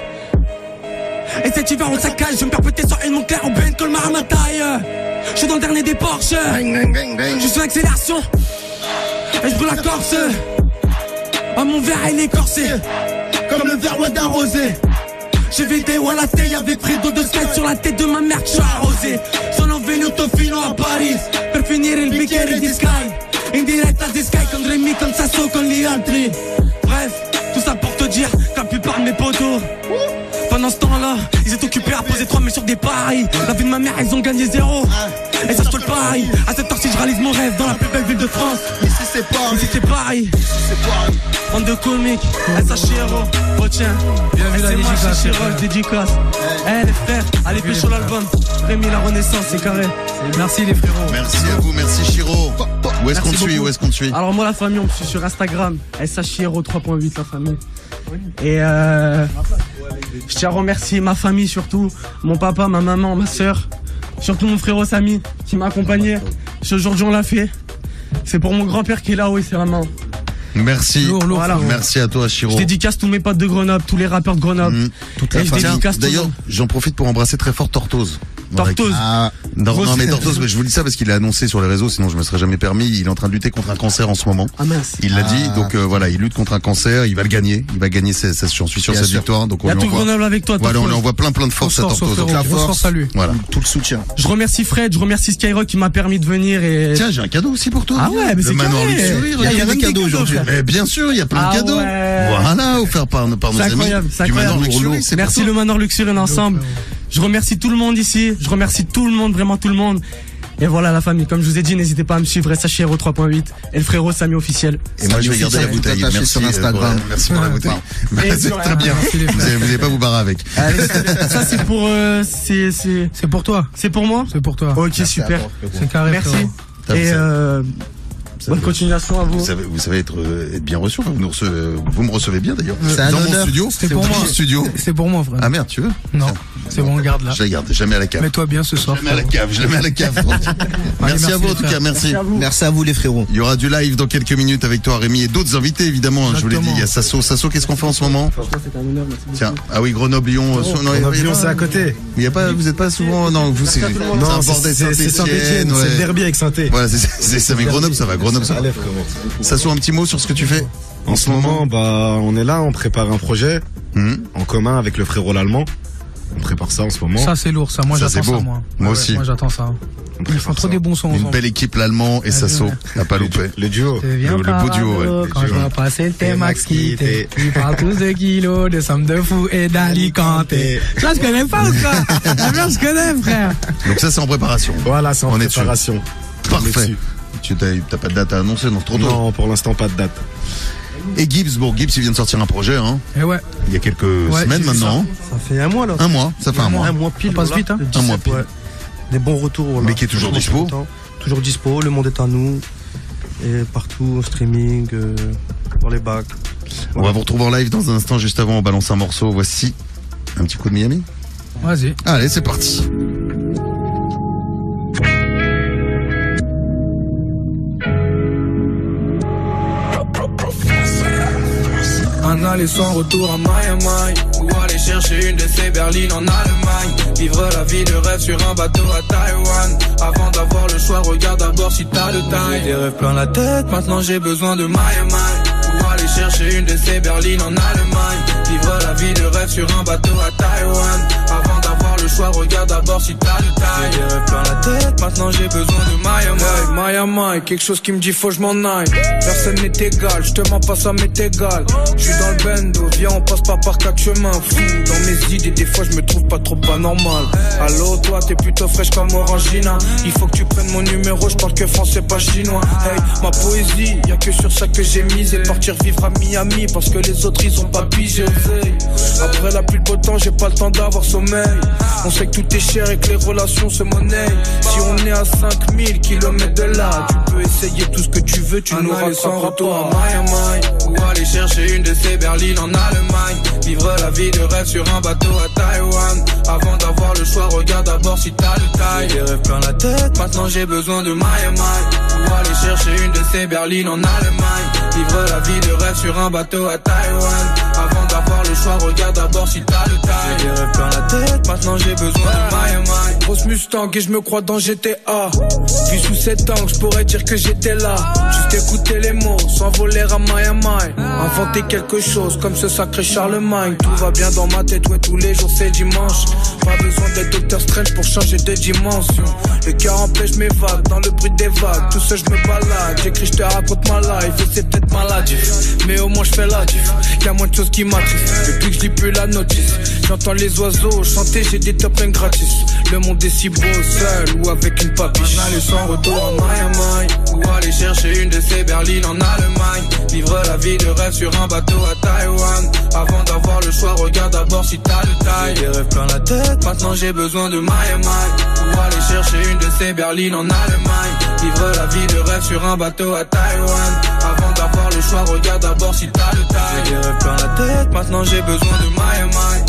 Et cet hiver on saccage, je me perds péter sur une Montclair au Ben Colmar à ma taille. Je suis dans le dernier des Porsche. Je suis en accélération et je brûle la Corse. Ah mon verre il est corsé comme le verre d'un rosé. J'ai vidé ou à la tête avec Fredo de Sky sur la tête de ma mère que je suis arrosé. Sono venuto fino a Paris per finire il bicchiere di Sky. In diretta di Sky con Rémi, con Sasso, con gli altri. Bref, tout ça pour te dire que la plupart de mes potos pendant ce temps-là, ils étaient occupés à poser trois mille sur des paris. La vie de ma mère, ils ont gagné zéro. Et ça, je te le parie. À cette heure-ci, je réalise mon rêve dans la plus belle ville de France. Ici, c'est Paris. Ici, c'est Paris. Ici, c'est Paris. Bande de comiques, S H Hero. Oh tiens, bien vu la c'est moi, dédicace. H Hero, dédicace. Eh les frères, allez pécho l'album. Rémi la Renaissance, c'est carré. Merci les frérots. Merci à vous, merci Chiro. Où est-ce qu'on te suit? Où est-ce qu'on te suit? Alors moi la famille, on me suit sur Instagram, S H Hero trois point huit la famille. Et euh, je tiens à remercier ma famille surtout, mon papa, ma maman, ma soeur, surtout mon frérot Samy qui m'a accompagné. Aujourd'hui on l'a fait. C'est pour mon grand-père qui est là, oui c'est la main. Merci. Lourd, lourd, voilà. Merci à toi, Chiro. Je dédicace tous mes potes de Grenoble, tous les rappeurs de Grenoble. Mmh. Toute la famille. D'ailleurs, j'en profite pour embrasser très fort Tortoise. Tortoise. Ah, non, non, mais Tortoise, je vous le dis ça parce qu'il a annoncé sur les réseaux, sinon je me serais jamais permis. Il est en train de lutter contre un cancer en ce moment. Ah mince. Il l'a ah. dit, donc euh, voilà, il lutte contre un cancer, il va le gagner, il va gagner, j'en suis sûr, cette victoire. Donc on il y a lui tout envoie, Grenoble avec toi. Voilà, on lui envoie plein plein de force à Tortoise. La force à lui. Voilà, tout le soutien. Je remercie Fred, je remercie Skyrock qui m'a permis de venir et. Tiens, j'ai un cadeau aussi pour toi. Ah ouais, mais c'est le manoir Luxury. Il y a des cadeaux aujourd'hui. Mais bien sûr, il y a plein de cadeaux. Voilà, offert par par nos amis. C'est incroyable. Merci le manoir Luxury ensemble. Je remercie tout le monde ici, je remercie tout le monde, vraiment tout le monde. Et voilà la famille, comme je vous ai dit, n'hésitez pas à me suivre, S H Hero trois point huit et le frérot Samy officiel. Et moi je vais garder la bouteille, merci sur Instagram. Merci pour la bouteille. C'est très bien, vous n'allez pas vous barrer avec. Ça c'est pour... Euh, c'est c'est pour toi. C'est pour moi. C'est pour toi. Ok, super. C'est carré. Merci. Et euh, bonne continuation à vous. Vous savez, vous savez être, être bien reçu. Vous, nous recevez, vous me recevez bien d'ailleurs. Dans mon studio. C'est pour moi. Studio. C'est pour moi, frère. Ah merde, tu veux? Non. C'est bon, garde là. Je la garde, jamais à la cave. Mets-toi bien ce soir. Jamais à la cave, je la mets à la cave. Merci à vous en tout cas, merci. Merci à vous les frérots. Il y aura du live dans quelques minutes avec toi Rémi et d'autres invités évidemment. Je vous l'ai dit, il y a Sasso. Sasso, qu'est-ce qu'on fait en ce moment? Tiens, ah oui, Grenoble, Lyon. Grenoble, c'est à côté. Il y a pas, vous êtes pas souvent, non, vous c'est un bordel Saint-Étienne. C'est le derby avec Saint-Étienne. Voilà, c'est ça, mais Grenoble ça va, Grenoble ça va. Sasso, un petit mot sur ce que tu fais? En ce moment, bah, on est là, on prépare un projet en commun avec le frérot l'allemand. On prépare ça en ce moment. Ça c'est lourd, ça. Moi ça, j'attends ça, moi. Moi ouais, aussi. Moi j'attends ça. Ils font trop des bons sons. Une ensemble. belle équipe, l'allemand et Sasso. N'a pas loupé. Le duo. Le, le beau duo, ouais. Quand je vois passer le T-Max quitté, ils parlent tous de kilos, de sommes de fous et d'Alicante. Ça je connais pas ou quoi? La merde je connais, frère. Donc ça c'est en préparation. Voilà, c'est en On préparation. Est Parfait. Tu t'as pas de date à annoncer, non? Trop tôt. Non, pour l'instant pas de date. Et Gibbs, bon, Gibbs il vient de sortir un projet, hein. Et ouais. Il y a quelques ouais, semaines maintenant. Ça fait un mois là. Un mois, ça fait un, un mois. Un mois pile. Ça passe vite, hein. dix-sept, un mois pile. Ouais. Des bons retours. Voilà. Mais qui est toujours dispo. Toujours dispo, le monde est à nous. Et partout, au streaming, euh, dans les bacs. Voilà. On va vous retrouver en live dans un instant, juste avant, on balance un morceau. Voici un petit coup de Miami. Vas-y. Allez, c'est parti. Un aller sans retour à Miami, ou aller chercher une de ces berlines en Allemagne. Vivre la vie de rêve sur un bateau à Taïwan. Avant d'avoir le choix, regarde d'abord si t'as le temps. J'ai des rêves plein la tête, maintenant j'ai besoin de Miami. Ou aller chercher une de ces berlines en Allemagne. Vivre la vie de rêve sur un bateau à Taïwan. Avant d'avoir le choix, regarde d'abord si t'as le temps. J'ai des rêves plein la tête, maintenant j'ai besoin de Miami. Miami, quelque chose qui me dit faut que je m'en aille. Personne n'est égal, je te mens pas, ça m'est égal. Je suis dans le bendo, viens on passe pas par quatre chemins. Fou dans mes idées, des fois je me trouve pas trop pas normal. Allo toi t'es plutôt fraîche comme Orangina. Il faut que tu prennes mon numéro, je parle que français pas chinois. Hey, ma poésie, y'a que sur ça que j'ai misé. Partir vivre à Miami parce que les autres ils ont pas pigé. Après la pluie de beau temps, j'ai pas le temps d'avoir sommeil. On sait que tout est cher et que les relations se monnaient. Si on est à cinq mille kilomètres de là, tu peux essayer tout ce que tu veux, tu n'auras sans retour à Miami. Ou aller chercher une de ces berlines en Allemagne. Vivre la vie de rêve sur un bateau à Taïwan. Avant d'avoir le choix, regarde d'abord si t'as le taille. J'ai des rêves plein la tête, maintenant j'ai besoin de Miami. Ou aller chercher une de ces berlines en Allemagne. Vivre la vie de rêve sur un bateau à Taïwan. Avant d'avoir le choix, regarde d'abord si t'as le taille. J'ai des rêves plein la tête, maintenant j'ai besoin de Miami. Grosse Mustang et je me crois dans G T A. Vu sous cet angle, je pourrais dire que j'étais là. Juste écouter les mots, s'envoler à Miami. Inventer quelque chose comme ce sacré Charlemagne. Tout va bien dans ma tête, ouais tous les jours c'est dimanche. Pas besoin d'être Docteur Strange pour changer de dimension. Le cœur en paix, je m'évade dans le bruit des vagues. Tout seul je me balade, j'écris, je te raconte ma life. Et c'est peut-être maladif, mais au moins je fais la diff. Y'a moins de choses qui m'attrissent, depuis que je lis plus la notice. J'entends les oiseaux chanter, j'ai des top lines gratis. Le monde est si beau, seul ou avec une papiche. Aller sans retour à Miami, ou aller chercher une de ces berlines en Allemagne. Vivre la vie de rêve sur un bateau à Taïwan. Avant d'avoir le choix, regarde d'abord si t'as le taille. J'ai des rêves plein la tête, maintenant j'ai besoin de Miami. Ou aller chercher une de ces berlines en Allemagne. Vivre la vie de rêve sur un bateau à Taïwan. Avant d'avoir le choix, regarde d'abord si t'as le taille. J'ai des rêves plein la tête, maintenant j'ai besoin de Miami.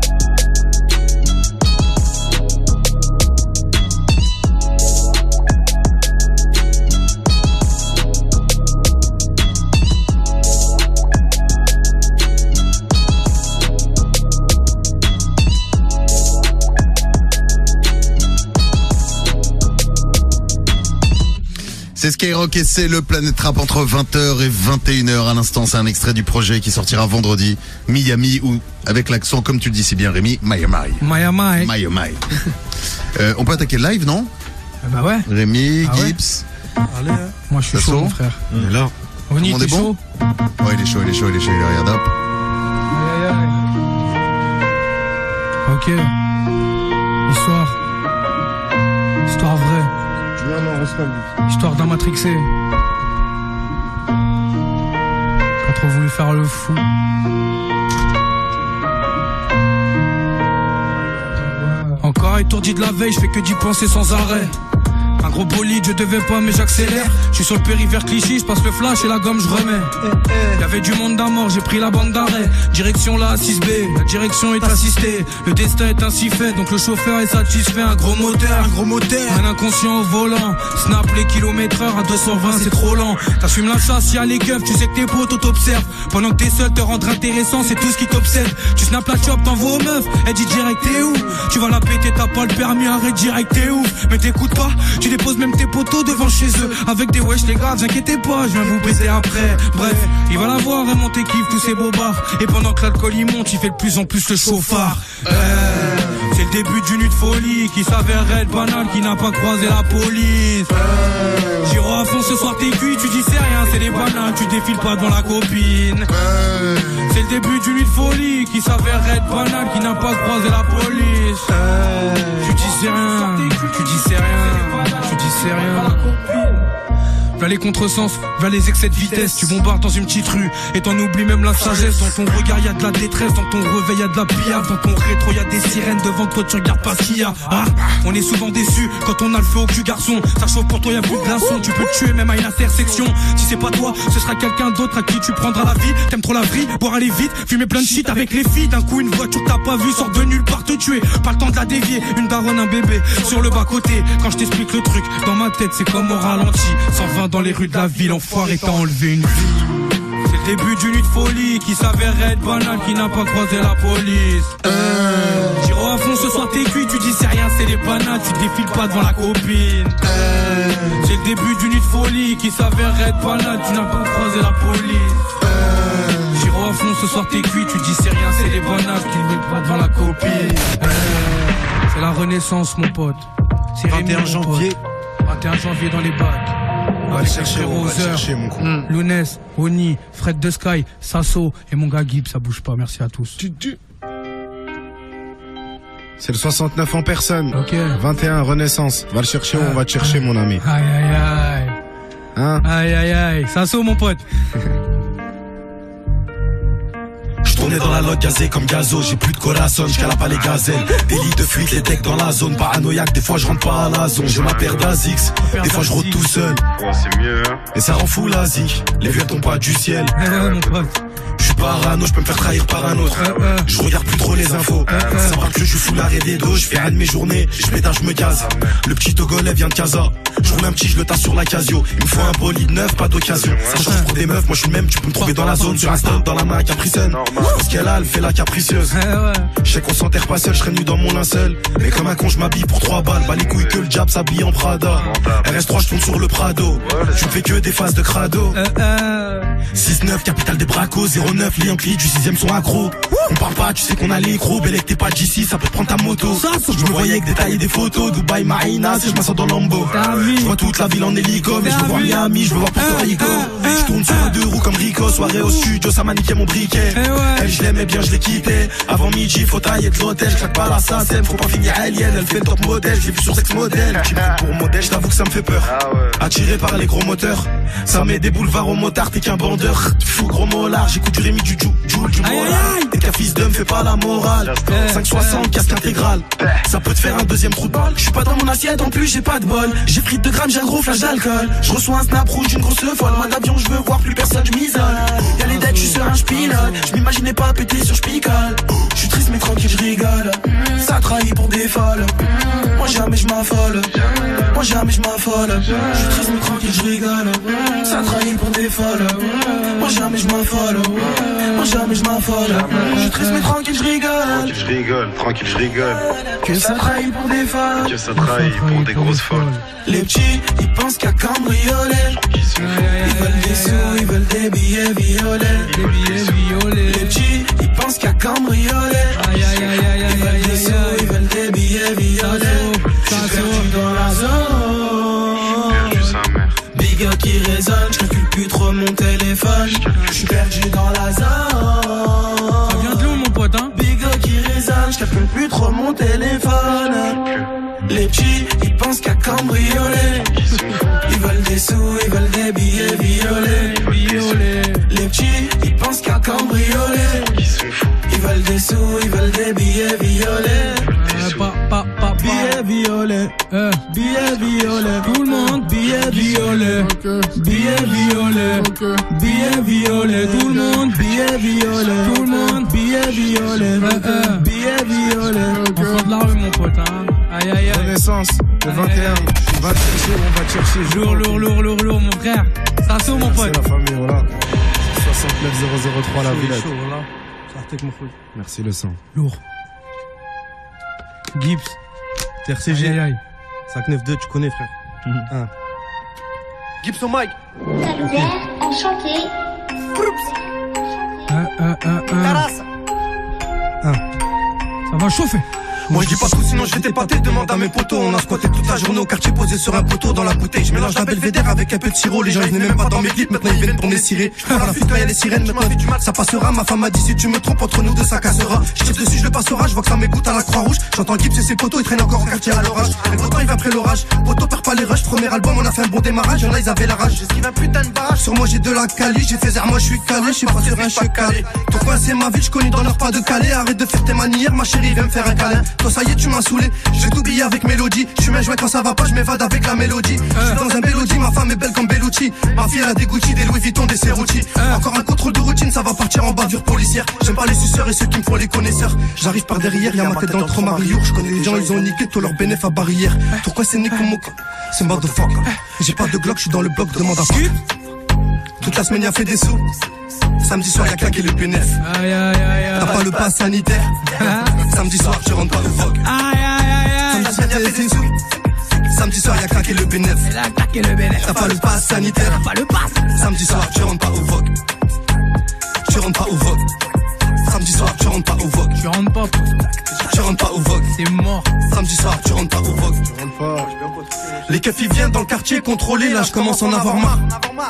C'est Skyrock et c'est le Planète Rap entre vingt heures et vingt et une heures. À l'instant, c'est un extrait du projet qui sortira vendredi. Miami, ou avec l'accent, comme tu le dis si bien Rémi, Miami. Miami. Miami. euh, on peut attaquer le live, non? Bah ouais. Rémi, ah Gibbs. Ouais. Allez, hein. Moi je suis chaud, mon frère. On est là. On y est bon? Ouais, il est chaud, il est chaud, il est chaud, il est regarde hop. Aïe aïe aïe. Ok. Histoire. Histoire vraie. Histoire d'un matrixé. Pas trop voulu faire le fou. Encore étourdi de la veille, je fais que d'y penser sans arrêt. Un gros bolide, je devais pas mais j'accélère. Je suis sur le périph' Clichy, je passe le flash et la gomme je remets. Y'avait du monde d'un mort, j'ai pris la bande d'arrêt. Direction la A six B, la direction est assistée. Le destin est ainsi fait, donc le chauffeur est satisfait. Un gros moteur, un gros moteur. Un inconscient au volant. Snap les kilomètres heure à deux cent vingt, c'est trop lent. T'assumes la chasse, y'a les keufs, tu sais que tes potes t'observent. Pendant que t'es seul, te rendre intéressant, c'est tout ce qui t'obsède. Tu snaps la chop, t'envoies aux meufs, elle dit direct t'es où? Tu vas la péter, t'as pas le permis, arrête direct t'es ouf. Mais t'écoutes pas, tu déposes même tes potos devant chez eux. Avec des wesh les gars, t'inquiétez pas, je viens vous baiser après. Bref, il va la voir, vraiment t'es kiff tous ces bobards. Et pendant que l'alcool il monte, il fait de plus en plus le chauffard. euh, C'est le début d'une nuit de folie qui s'avère être banale, qui n'a pas croisé la police. euh, Giro à fond ce soir t'es cuit, tu dis c'est rien, c'est des bananes, tu défiles pas devant la copine. euh, C'est le début d'une nuit de folie qui s'avère être banale, qui n'a pas croisé la police. euh, Tu dis c'est rien, tu dis c'est rien, tu dis c'est rien. Vers les contresens, vers les excès de vitesse. Tu bombardes dans une petite rue et t'en oublies même la sagesse. Dans ton regard y'a de la détresse, dans ton réveil y'a de la pillave. Dans ton rétro y'a des sirènes, devant toi tu regardes pas ce qu'il y a. Ah, on est souvent déçus quand on a le feu au cul garçon. Ça chauffe pour toi y'a plus de glaçons. Tu peux te tuer même à une intersection. Si c'est pas toi, ce sera quelqu'un d'autre à qui tu prendras la vie. T'aimes trop la vie, boire aller vite, fumer plein de shit avec les filles. D'un coup une voiture que t'as pas vue sort de nulle part te tuer. Pas le temps de la dévier, une daronne, un bébé sur le bas côté. Quand je t'explique le truc, dans ma tête c'est comme au ralenti. cent vingt dans les rues de la ville, enfoiré t'as enlevé une vie. C'est le le début d'une nuit de folie qui s'avère être banale, qui n'a pas croisé la police. Euh. Giro à fond, ce soir t'es cuit, tu dis c'est rien, c'est des bananes, tu défiles pas devant la copine. Euh. C'est le début d'une nuit de folie qui s'avère être banale, tu n'as pas croisé la police. Euh. Giro à fond, ce soir t'es cuit, tu dis c'est rien, c'est des bananes, tu défiles pas devant la copine. Euh. C'est la renaissance, mon pote. C'est vingt et un janvier. vingt et un janvier dans les bacs. On va le chercher, on va le chercher, mon con. Mmh. Lounès, Oni, Fred de Sky, Sasso et mon gars Gibbs, ça bouge pas, merci à tous. Tu, tu... C'est le soixante-neuf en personne. Ok. vingt et un, Renaissance. Va le chercher, on va te chercher, mon ami. Aïe, aïe, aïe. Hein? Aïe, aïe, aïe. Sasso, mon pote. Tourné dans la loque, gazé comme gazo, j'ai plus de corazon, j'cala pas les gazelles. Délit de fuite, les decks dans la zone, paranoïaque, des fois je rentre pas à la zone. Je m'appelle d'Azix, des fois je rôde tout seul. Ouais, c'est mieux, hein. Et ça rend fou la zik, les vieux tombent pas du ciel. Je suis parano, je peux me faire trahir par un autre. Je regarde plus trop les infos. Ça parle que je suis full arrêt des dos, je fais rien de mes journées, je pédale, je me gaze. Le petit Togolais vient de Casa. Je roule un petit, je le tasse sur la Casio. Il me faut un bolide neuf, pas d'occasion. Ça change pour des meufs, moi je suis le même, tu peux me trouver dans la zone, sur Insta, dans la main capricène. Parce qu'elle a, elle fait la capricieuse. Je sais qu'on s'enterre pas seul, je serais nu dans mon linceul. Mais comme un con, je m'habille pour trois balles. Bah les couilles que le diable s'habille en Prada. R S trois, je tourne sur le Prado. Tu me fais que des phases de crado. six neuf, capitale des bracos. zéro neuf, les Yankees du sixième sont accros. On parle pas, tu sais qu'on a les gros. Bellec, t'es pas d'ici, ça peut te prendre ta moto. Je me voyais avec détailler des photos. Dubaï, Marina, si je m'assois dans Lambo. Je vois toute la ville en hélico. Mais je veux voir Miami, je veux voir Porto Rico. Je tourne sur un deux roues comme Rico. Soirée au studio, ça m'a niqué mon briquet. Elle, je l'aimais bien, je l'ai quitté. Avant midi, faut tailler de l'hôtel. Je claque pas la sacème, faut pas finir alien. Elle fait le top modèle, j'ai vu sur sex modèle. J'ai pris pour modèle, je t'avoue que ça me fait peur. Attiré par les gros moteurs, ça met des boulevards au motard, t'es qu'un bandeur. Fou gros mollard, j'écoute du Rémi, du Jou, Jou, du moral. T'es qu'un fils d'homme, fais pas la morale. cinq soixante, casque intégral. Ça peut te faire un deuxième trou de balle. Je suis pas dans mon assiette, en plus j'ai pas de bol. J'ai pris deux grammes, j'ai un gros flash d'alcool. Je reçois un snap rouge, une grosse folle. Moi d'avion, je veux voir plus personne, je m'isole. Y'a les dettes, je suis sur un pilote. Je m'imaginais pas péter sur Spicole. Je suis triste mais tranquille, je rigole. Ça trahit pour des folles. Moi jamais je m'affole. Moi jamais je m'affole. Je suis triste mais tranquille, je rigole. Ça trahit pour des folles. Moi jamais je m'affole. Moi jamais je m'affole. Je suis triste mais tranquille, je rigole. Tranquille, je rigole, tranquille, je rigole. Que ça trahit pour des folles. Que ça trahit pour des grosses folles. Les petits, ils pensent qu'à cambrioler. Ils veulent des sous, ils veulent des billets violets. Des billets violets. Les petits, ils pensent qu'à cambrioler. Aïe aïe aïe aïe Ils veulent des sous, ils veulent des billets violets. Je suis perdu dans la zone. Perdu sa mère. Big up qui résonne, je calcule plus trop mon téléphone. Je suis perdu dans la zone. Ça vient de l'eau mon pote hein. Big up qui résonne, je calcule plus trop mon téléphone. Les petits, ils pensent qu'à cambrioler. Ils veulent des sous, ils veulent des billets violets. Violets. Les petits, ils pensent qu'à cambrioler. Ils veulent des sous, ils veulent des billets violets. Pa, pa, pa, billets violets. Euh. Billets violets. Tout le monde billets violets. Billets violets. Billets violets. Tout le monde billets violets. Tout le monde billets violets. Billets violets. Enfant de la rue mon pote hein. Aïe aïe aïe. Renaissance, le vingt et un. On va te chercher, on va te chercher. Lourd, lourd, lourd, lourd, lourd, mon frère. Ça saute, mon pote. C'est la famille, voilà. soixante-neuf zéro zéro trois, la Villette. Voilà. Sartek, mon frère. Merci, le sang. Lourd. Gibbs. T R C G. Aïe, aïe. cinq neuf deux, tu connais, frère. Mm-hmm. Un. Gibbs au mic. Salut, enchanté. Un, un, un, un. Un. Ça va chauffer. Moi je dis pas tout sinon je vais t'épater, demande à mes potos. On a squatté toute la journée au quartier posé sur un poteau dans la bouteille. Je mélange la belvédère avec un peu de sirop. Les gens ils venaient même pas dans mes clips, maintenant ils viennent pour me cirer. Je prends la fuite quand y'a les sirènes, maintenant fait du mal, ça passera. Ma femme m'a dit si tu me trompes entre nous deux ça cassera. Je tire dessus, je le passe au rage, je vois que ça m'écoute à la Croix-Rouge. J'entends Gibbs et ses potos, ils traînent encore au quartier à l'orage. Et pourtant il va après l'orage, poteau perd pas les rushs. Premier album on a fait un bon démarrage, y'en a ils avaient la rage. J'esquive un putain de barrage, sur moi j'ai de la cali. J'ai fait zère, moi je suis calé, je suis pas sur un chèque calé. Ton coin c'est ma ville, je connais dans leur pas de calé. Arrête de faire tes manières, ma chérie viens me faire un câlin. Toi ça y est tu m'as saoulé, j'ai tout oublié avec mélodie. Je suis un jouet quand ça va pas, je m'évade avec la mélodie. Je suis dans un mélodie, ma femme est belle comme Bellucci. Ma fille elle a des Gucci, des Louis Vuitton, des Cerruti. Encore un contrôle de routine, ça va partir en bavure policière. J'aime pas les suceurs et ceux qui me font les connaisseurs. J'arrive par derrière, y'a ma tête dans le tromariur. Je connais les gens, ils ont niqué tous leurs bénéfices à barrière. Pourquoi c'est Nico Moko? C'est motherfucker. J'ai pas de Glock, je suis dans le bloc, demande à fuck. Toute la semaine y'a fait des sous. Samedi soir y'a claqué le bénéf. Aïe aïe aïe aïe. T'as pas le pass sanitaire. Samedi soir tu rentres pas au vogue. Aïe aïe aïe aïe. Toute la semaine y'a fait des sous. Samedi soir y'a claqué le bénéf. Elle a claqué le bénéf. T'as pas le pass sanitaire. T'as pas le pass. Samedi soir tu rentres pas au vogue. Tu rentres pas au vogue. Samedi soir tu rentres pas au vogue. Tu rentres pas. Tu rentres pas au vogue. C'est mort. Samedi soir tu rentres pas au vogue. Tu rentres pas. Les keufs ils viennent dans le quartier contrôler. Là je commence à en avoir marre.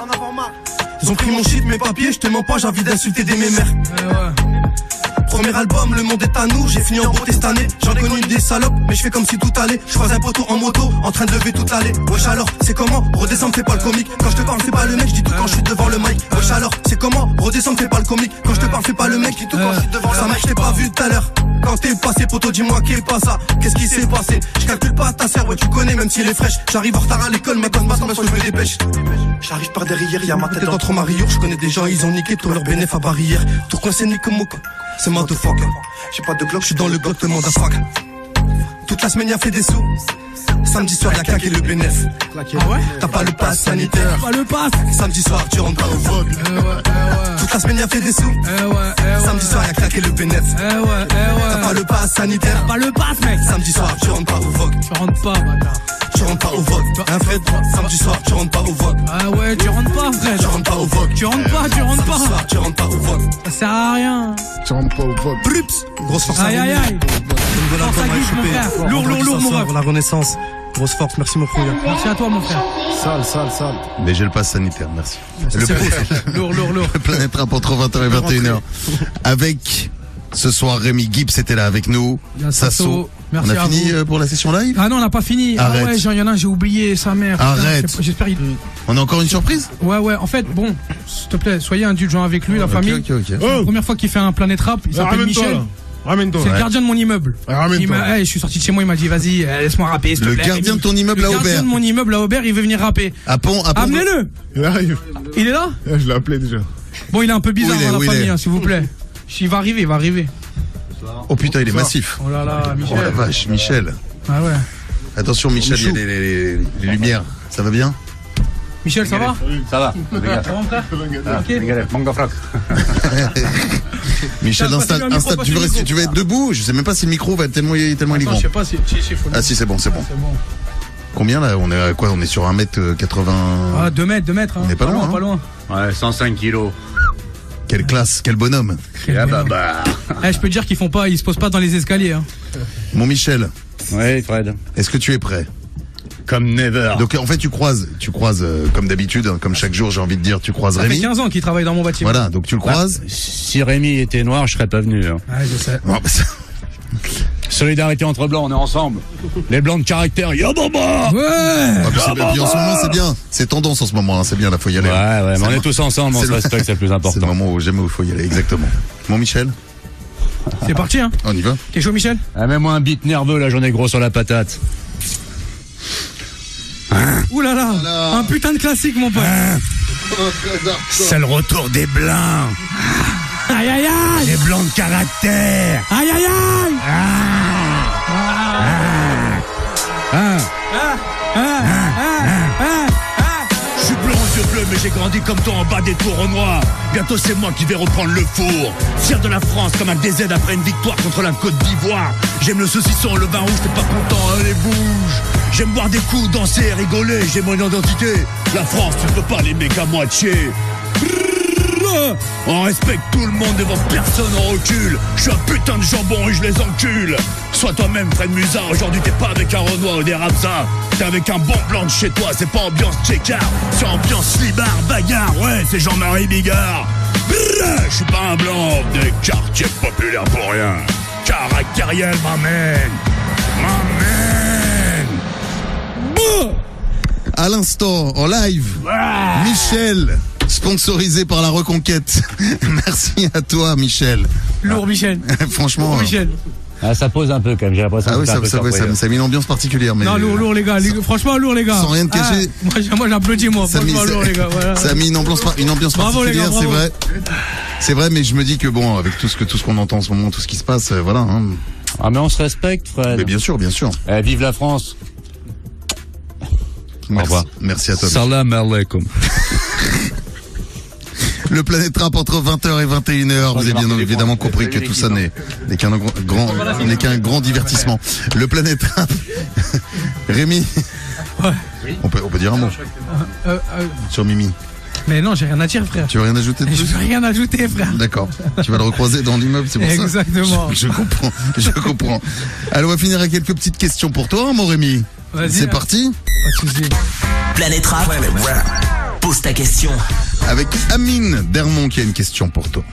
Ils ont pris mon shit, mes papiers, je te mens pas, j'ai envie d'insulter des mémères. Ouais, ouais. Premier album, le monde est à nous, j'ai fini en beauté cette année. J'en ai connu des salopes, mais je fais comme si tout allait. Je croise un poteau en moto, en train de lever toute l'allée. Wesh alors, c'est comment? Redescendre, fais pas le comique. Quand je te parle, fais pas le mec, je dis tout quand je suis devant le mic. Wesh alors, c'est comment? Redescendre, fais pas le comique. Quand je te parle, fais pas le mec, je dis tout quand je suis devant le mic. Ça mec, je t'ai pas vu tout à l'heure. Quand t'es passé, poteau, dis-moi qu'est pas ça. Qu'est-ce qui s'est passé? Je calcule pas ta sœur, ouais, tu connais, même s'il est fraîche. J'arrive en retard à l'école, mais quand je m'attends, parce que je me dépêche. J'arrive par derrière, y'a ma tête dans trop Mario. Je connais des gens, ils ont niqué tous leurs bénéfices à barrière. Tout coincé, nique moko. C'est motherfucker. J'ai pas de bloc, je suis dans le bloc, le monde à fuck. Toute la semaine y'a fait des sous. Samedi soir y'a claqué le bénéf. Ah ouais? T'as pas le pass sanitaire. Pas le pass. Samedi soir tu rentres pas au vogue. Eh ouais, eh ouais. Toute la semaine y'a fait des sous. Eh ouais, eh ouais. Samedi soir y'a claqué le bénéf. Eh ouais, eh ouais. T'as pas le pass sanitaire. Pas le pass, mec. Samedi soir tu rentres pas au vogue. Tu rentres pas, bâtard. Tu rentres pas au vogue. Un Fred, samedi soir tu rentres pas au vogue. Ah ouais, tu rentres pas, frère. Tu rentres pas au vogue. Tu rentres pas, tu rentres pas. Samedi soir tu rentres pas au vogue. Ça sert à rien. Tu rentres pas au vogue. Brups. Grosse force à Aïe aïe aïe. Force à Guiche, mon frère. Lourd, lourd, lourd, mon ref. La renaissance. Grosse force, merci mon frère. Merci à toi, mon frère. Sale, sale, sale. Mais j'ai le pass sanitaire, merci. C'est beau. Lourd, lourd, lourd. Planète Rap entre vingt heures et vingt et une heures. Avec ce soir Rémi Gibbs était là avec nous. Sasso. Merci on a à fini vous. pour la session live? Ah non, on n'a pas fini. Arrête. Ah ouais, il y en a un, j'ai oublié sa mère. Arrête. Putain, j'espère qu'il... On a encore une surprise? Ouais, ouais. En fait, bon, s'il te plaît, soyez indulgents avec lui, la Ok, famille. ok, ok. C'est la première fois qu'il fait un Planète Rap. Il s'appelle Ramène-toi, Michel. là. Ramène-toi. C'est le Ouais. gardien de mon immeuble. Ramène-toi. Il m'a- hey, je suis sorti de chez moi, il m'a dit vas-y, euh, laisse-moi rapper. s'il te Le plaît, gardien Rémi. de ton immeuble à Le gardien Aubert. de mon immeuble à Aubert, il veut venir rapper. À Pont, à Pont. Amenez-le. Il arrive. Il est là? Je l'ai appelé déjà. Bon, il est un peu bizarre Où il est, dans où la il famille, est hein, s'il vous plaît. Il va arriver, il va arriver. Oh putain, il est massif. Oh là là, Oh la Michel. vache, Michel. Ah ouais. Attention, Michel, il y a les, les- les- les lumières. Ça va bien? Michel, ça va? Ça va. Ça va, mon frère? Tranquille. Manga frac. Michel, Tiens, installe, passe-lui un installe. micro, Tu veux, passe-lui rester, le tu veux être debout? Je sais même pas si le micro va être tellement, tellement il est Attends, grand. je sais pas si, si, si, faut le- Ah si, c'est bon, c'est bon. C'est bon. Combien là? On est à quoi? On est sur un mètre quatre-vingts. Ah, deux mètres, deux mètres. Hein. On est pas loin, hein. Pas loin. Ouais, cent cinq kilos. Quelle classe, quel bonhomme. Ah bah bah. Eh, je peux te dire qu'ils font pas, ils se posent pas dans les escaliers. Hein. Mon Michel, Ouais, Fred. est-ce que tu es prêt? Comme never. Donc en fait tu croises, tu croises euh, comme d'habitude, hein, comme chaque jour j'ai envie de dire, tu croises Ça fait Rémi. quinze ans qu'il travaille dans mon bâtiment. Voilà, donc tu le croises. Bah, si Rémi était noir, je serais pas venu. Hein. Ouais, je sais. Oh, bah, ça- Solidarité entre blancs, on est ensemble. Les blancs de caractère, yababa. Ouais. Ah, puis c'est bien. Puis en ce moment c'est bien, c'est tendance en ce moment, hein, c'est bien, là faut y aller. Ouais, ouais, mais C'est on le- est tous ensemble, on c'est se le- respecte, c'est le plus C'est le important. moment où jamais où il faut y aller, exactement. Mon Michel, C'est parti, hein. on y va. T'es chaud, Michel? Ah, mets-moi un beat nerveux, là, j'en ai gros sur la patate. Ouh là là. Un putain de classique, mon pote. C'est le retour des blancs. Aïe aïe aïe. Les blancs de caractère. Aïe aïe aïe. Hein? Ah, ah, ah, ah. Je suis blond aux yeux bleus, mais j'ai grandi comme toi en bas des tours au noir. Bientôt c'est moi qui vais reprendre le four. Fier de la France comme un D Z après une victoire contre la Côte d'Ivoire. J'aime le saucisson, le vin rouge, t'es pas content, allez bouge. J'aime boire des coups, danser et rigoler. J'ai mon identité. La France, tu peux pas l'aimer qu'à moitié. On respecte tout le monde devant personne en recul. Je suis un putain de jambon et je les encule. Sois toi-même Fred Musa. Aujourd'hui t'es pas avec un Renoir ou des Rapsa. T'es avec un bon blanc de chez toi. C'est pas ambiance Tchécard, c'est ambiance Libar, bagarre. Ouais, c'est Jean-Marie Bigard. Je suis pas un blanc des quartiers populaires pour rien. Caractériel m'amène. M'amène. À l'instant, en live, Michel, sponsorisé par la Reconquête. Merci à toi, Michel. Lourd, Michel. Franchement. Lourd, Michel. Ah, ça pose un peu quand même, j'ai l'impression Ah que oui, c'est ça, un peu ça, ouais, ça, surpris. ça a mis une ambiance particulière. Mais Non, lourd, lourd, les gars. Les- Franchement, lourd, les gars. Sans rien de cacher. Ah, moi, j'ai- moi, j'applaudis, moi. Ça a mis, Franchement, lourd, les gars. Voilà. ça a mis une ambiance, par- une ambiance Bravo, les gars, particulière, c'est bravo. vrai. C'est vrai, mais je me dis que bon, avec tout ce que tout ce qu'on entend en ce moment, tout ce qui se passe, euh, voilà. Hein. Ah, mais on se respecte, Fred. Mais bien sûr, bien sûr. Eh, vive la France. Merci, revoir. merci à toi. Salam alaikum. Le Planète Rap entre vingt heures et vingt et une heures. Vous avez bien évidemment compris que tout ça n'est n'est qu'un grand, n'est qu'un grand divertissement. Le Planète Rap. Rémi. Ouais. On peut, on peut dire un mot Euh, euh, sur Mimi. mais non, j'ai rien à dire, frère. Tu veux rien ajouter de Je plus veux rien ajouter, frère. D'accord. Tu vas le recroiser dans l'immeuble, c'est pour Exactement. ça. Je, je comprends. Je comprends. Allez, on va finir avec quelques petites questions pour toi, mon Rémi. Vas-y, C'est hein. parti. Pas de soucis. Planète Rap. Pose ta question. Avec Amine Dermont qui a une question pour toi.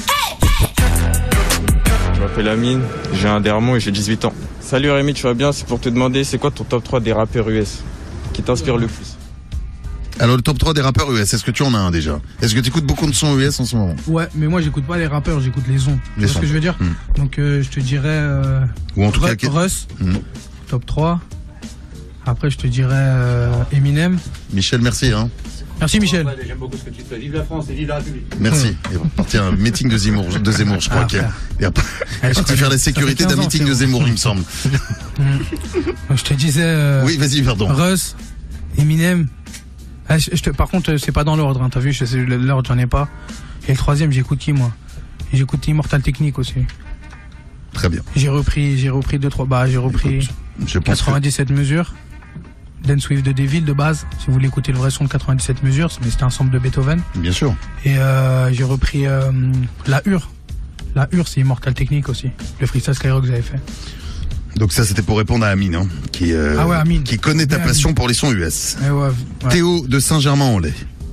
Je m'appelle Amine, j'ai un Dermont et j'ai dix-huit ans. Salut Rémi, tu vas bien? C'est pour te demander, c'est quoi ton top trois des rappeurs U S qui t'inspire le plus? Alors, le top trois des rappeurs U S, est-ce que tu en as un déjà? Est-ce que tu écoutes beaucoup de sons U S en ce moment? Ouais, mais moi j'écoute pas les rappeurs, j'écoute les sons. Tu Les vois ce sons. que je veux dire? Hmm. Donc euh, je te dirais euh, Ou en tout Ru- cas, quel- Russ, Hmm. top trois. Après je te dirais euh, Eminem. Michel, merci. Hein. Merci Michel. J'aime beaucoup ce que tu fais. Vive la France et vive la République. Merci. Et on va partir à un meeting de Zemmour, de Zemmour je crois. Ah, qu'il y a- frère. il y a pas- Ah, je parti connais. faire la Ça sécurité fait d'un quinze ans, meeting de frérot. Zemmour, il me semble. Donc, je te disais. euh, Oui, vas-y, pardon. Russ, Eminem. Ah, je, je te, par contre, c'est pas dans l'ordre, hein, t'as vu, je sais, l'ordre j'en ai pas. Et le troisième, j'écoute qui moi? J'écoute Immortal Technique aussi. Très bien. J'ai repris, j'ai repris deux trois, bah j'ai repris Je pense que- quatre-vingt-dix-sept mesures. Dance with the Devil de base, si vous voulez écouter le vrai son de quatre-vingt-dix-sept mesures, mais c'était un sample de Beethoven. Bien sûr. Et euh, j'ai repris euh, La Hure. La Hure, c'est Immortal Technique aussi. Le freestyle Skyrock que j'avais fait. Donc ça, c'était pour répondre à Amine, hein, qui, euh, Ah ouais, Amine. qui connaît ta Ouais, passion Amine. pour les sons U S. Eh ouais, ouais. Théo de Saint-Germain-en-Laye.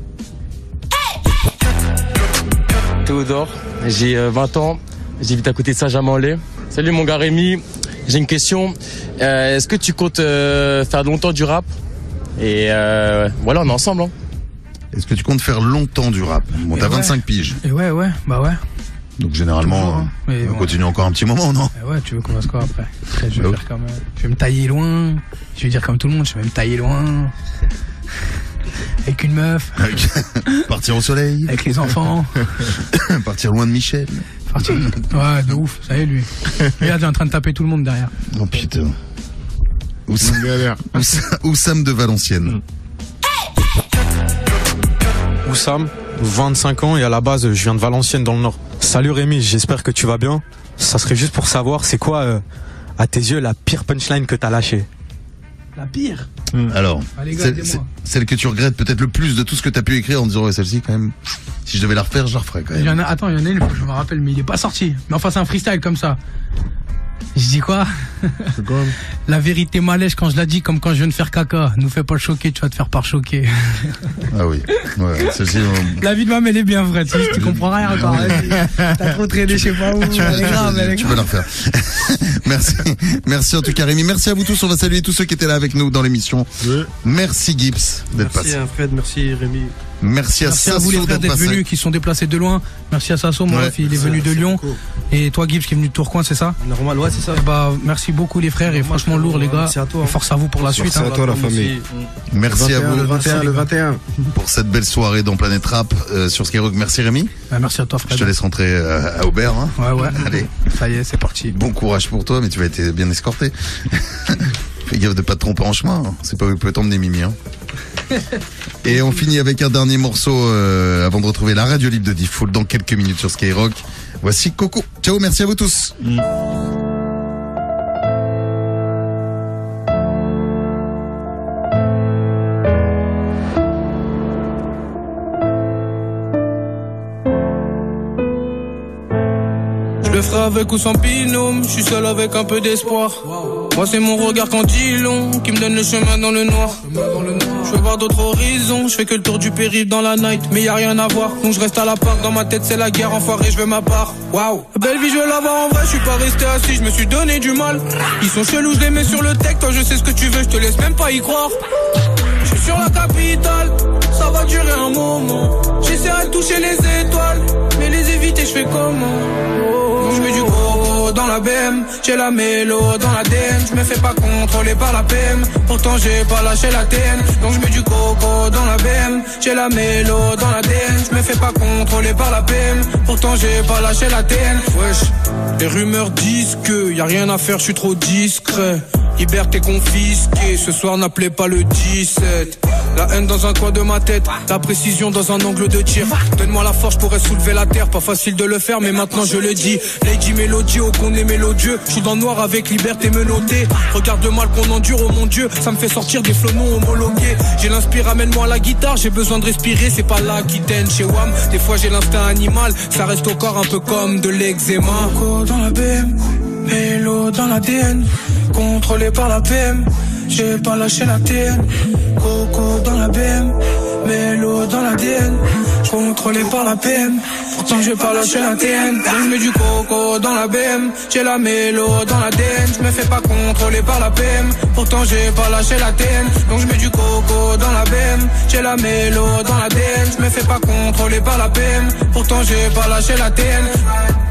Théodore, j'ai euh, vingt ans, j'habite à côté de Saint-Germain-en-Laye. Salut mon gars Rémi, j'ai une question. Euh, est-ce que tu comptes euh, faire longtemps du rap? Et euh, voilà, on est ensemble. Hein. Est-ce que tu comptes faire longtemps du rap? Bon, Et t'as ouais. vingt-cinq piges. Et ouais, ouais, bah ouais. Donc généralement, Toujours, hein. euh, Mais on bon. continue encore un petit moment, non? Eh ouais, tu veux qu'on fasse quoi après? Après, je vais Bah faire comme, euh, je vais me tailler loin. Je vais dire comme tout le monde, je vais me tailler loin. Avec une meuf. Partir au soleil. Avec les enfants. Partir loin de Michel. Partir. Ouais, de ouf. Ça y est, lui. Regarde, il est en train de taper tout le monde derrière. Oh putain. Oussam, Oussam- Oussam de Valenciennes. Oussam, vingt-cinq ans et à la base je viens de Valenciennes dans le Nord. Salut Rémi, j'espère que tu vas bien. Ça serait juste pour savoir c'est quoi euh, à tes yeux la pire punchline que t'as lâchée? La pire. Alors, Ah, les gars, celle, aidez-moi. c'est- celle que tu regrettes peut-être le plus de tout ce que t'as pu écrire en disant ouais celle-ci quand même, si je devais la refaire, je la referais quand Il même. y en a, attends, il y en a une, je me rappelle, mais il est pas sorti. Mais enfin, c'est un freestyle comme ça. Je dis quoi? La vérité m'allège quand je la dis, comme quand je viens de faire caca. Nous fais pas choquer, tu vas te faire par choquer. Ah oui, ouais, celle-ci. euh, La vie de ma mère, elle est bien, frère. Tu, tu comprends rien encore. Vas-y. T'as trop traîné, je sais pas où. Tu, Elle est tu- grave, elle est tu peux grave. la refaire. Merci, merci en tout cas Rémi. Merci à vous tous. On va saluer tous ceux qui étaient là avec nous dans l'émission. Merci Gibbs d'être Merci passé. hein, Fred, merci Rémi. Merci à Merci à vous les Sasso frères d'être d'être passé. venus, qui sont déplacés de loin. Merci à Sasso, mon Ouais. ref, il est Merci, venu de merci Lyon. beaucoup. Et toi Gibbs qui est venu de Tourcoing, c'est ça? Normal, ouais, c'est ça. Eh bah, merci beaucoup les frères et franchement lourd les gars. Merci à toi. Et force à vous pour la suite. Merci à hein. toi, la famille. Merci à vous. Le vingt et un, le vingt et un. Pour cette belle soirée dans Planète Rap euh, sur Skyrock. Merci Rémi. Bah, merci à toi Fred. Je te laisse rentrer euh, à Aubert. Hein. Ouais, ouais. Allez. Ça y est, c'est parti. Bon courage pour toi, mais tu vas être bien escorté. Fais gaffe de pas te tromper en chemin. hein. C'est pas où il peut t'emmener Mimi. Hein. Et on finit avec un dernier morceau euh, avant de retrouver la radio libre de Diffoul dans quelques minutes sur Skyrock. Voici Coco. Ciao, merci à vous tous. Je le ferai avec ou sans binôme, je suis seul avec un peu d'espoir. Moi c'est mon regard quand il long qui me donne le chemin dans le noir. Je veux voir d'autres horizons, je fais que le tour du périple dans la night, mais y a rien à voir. Donc je reste à la part, dans ma tête c'est la guerre, enfoiré, je veux ma part. Waouh, belle vie je veux l'avoir en vrai, je suis pas resté assis, je me suis donné du mal. Ils sont chelous, je les mets sur le tech, toi je sais ce que tu veux, je te laisse même pas y croire. Je suis sur la capitale, ça va durer un moment. J'essaierai de toucher les étoiles, mais les éviter je fais comment? Je mets du coco dans la B M, j'ai la mélo dans la D N. Je me fais pas contrôler par la P M, pourtant j'ai pas lâché la T N. Donc je mets du coco dans la B M, j'ai la mélo dans la D N. Je me fais pas contrôler par la P M, pourtant j'ai pas lâché la T N. Wesh, les rumeurs disent que y a rien à faire, je suis trop discret. Liberté confisquée, ce soir n'appelez pas le dix-sept. La haine dans un coin de ma tête, la précision dans un angle de tir. Donne-moi la force, je pourrais soulever la terre. Pas facile de le faire, mais maintenant je le dis. Lady Mélodie, oh qu'on est mélodieux. Je suis dans le noir avec liberté menottée. Regarde le mal qu'on endure, oh mon Dieu. Ça me fait sortir des flots non homologués. J'ai l'inspire, amène-moi la guitare. J'ai besoin de respirer, c'est pas là qui t'aime chez W A M. Des fois j'ai l'instinct animal, ça reste au corps un peu comme de l'eczéma. Coco dans la B M, mélo dans la D N. Contrôlé par la P M, j'ai pas lâché la T N. Coco dans la B M, mélo dans la D N. Contrôlé par la P M, pourtant j'ai pas lâché la T N. Je mets du coco dans la B M, j'ai la mélo dans la D N. Je me fais pas contrôler par la P M, pourtant j'ai pas lâché la T N. Donc je mets du coco dans la B M, j'ai la mélo dans la D N. Je me fais pas contrôler par la P M, pourtant j'ai pas lâché la T N.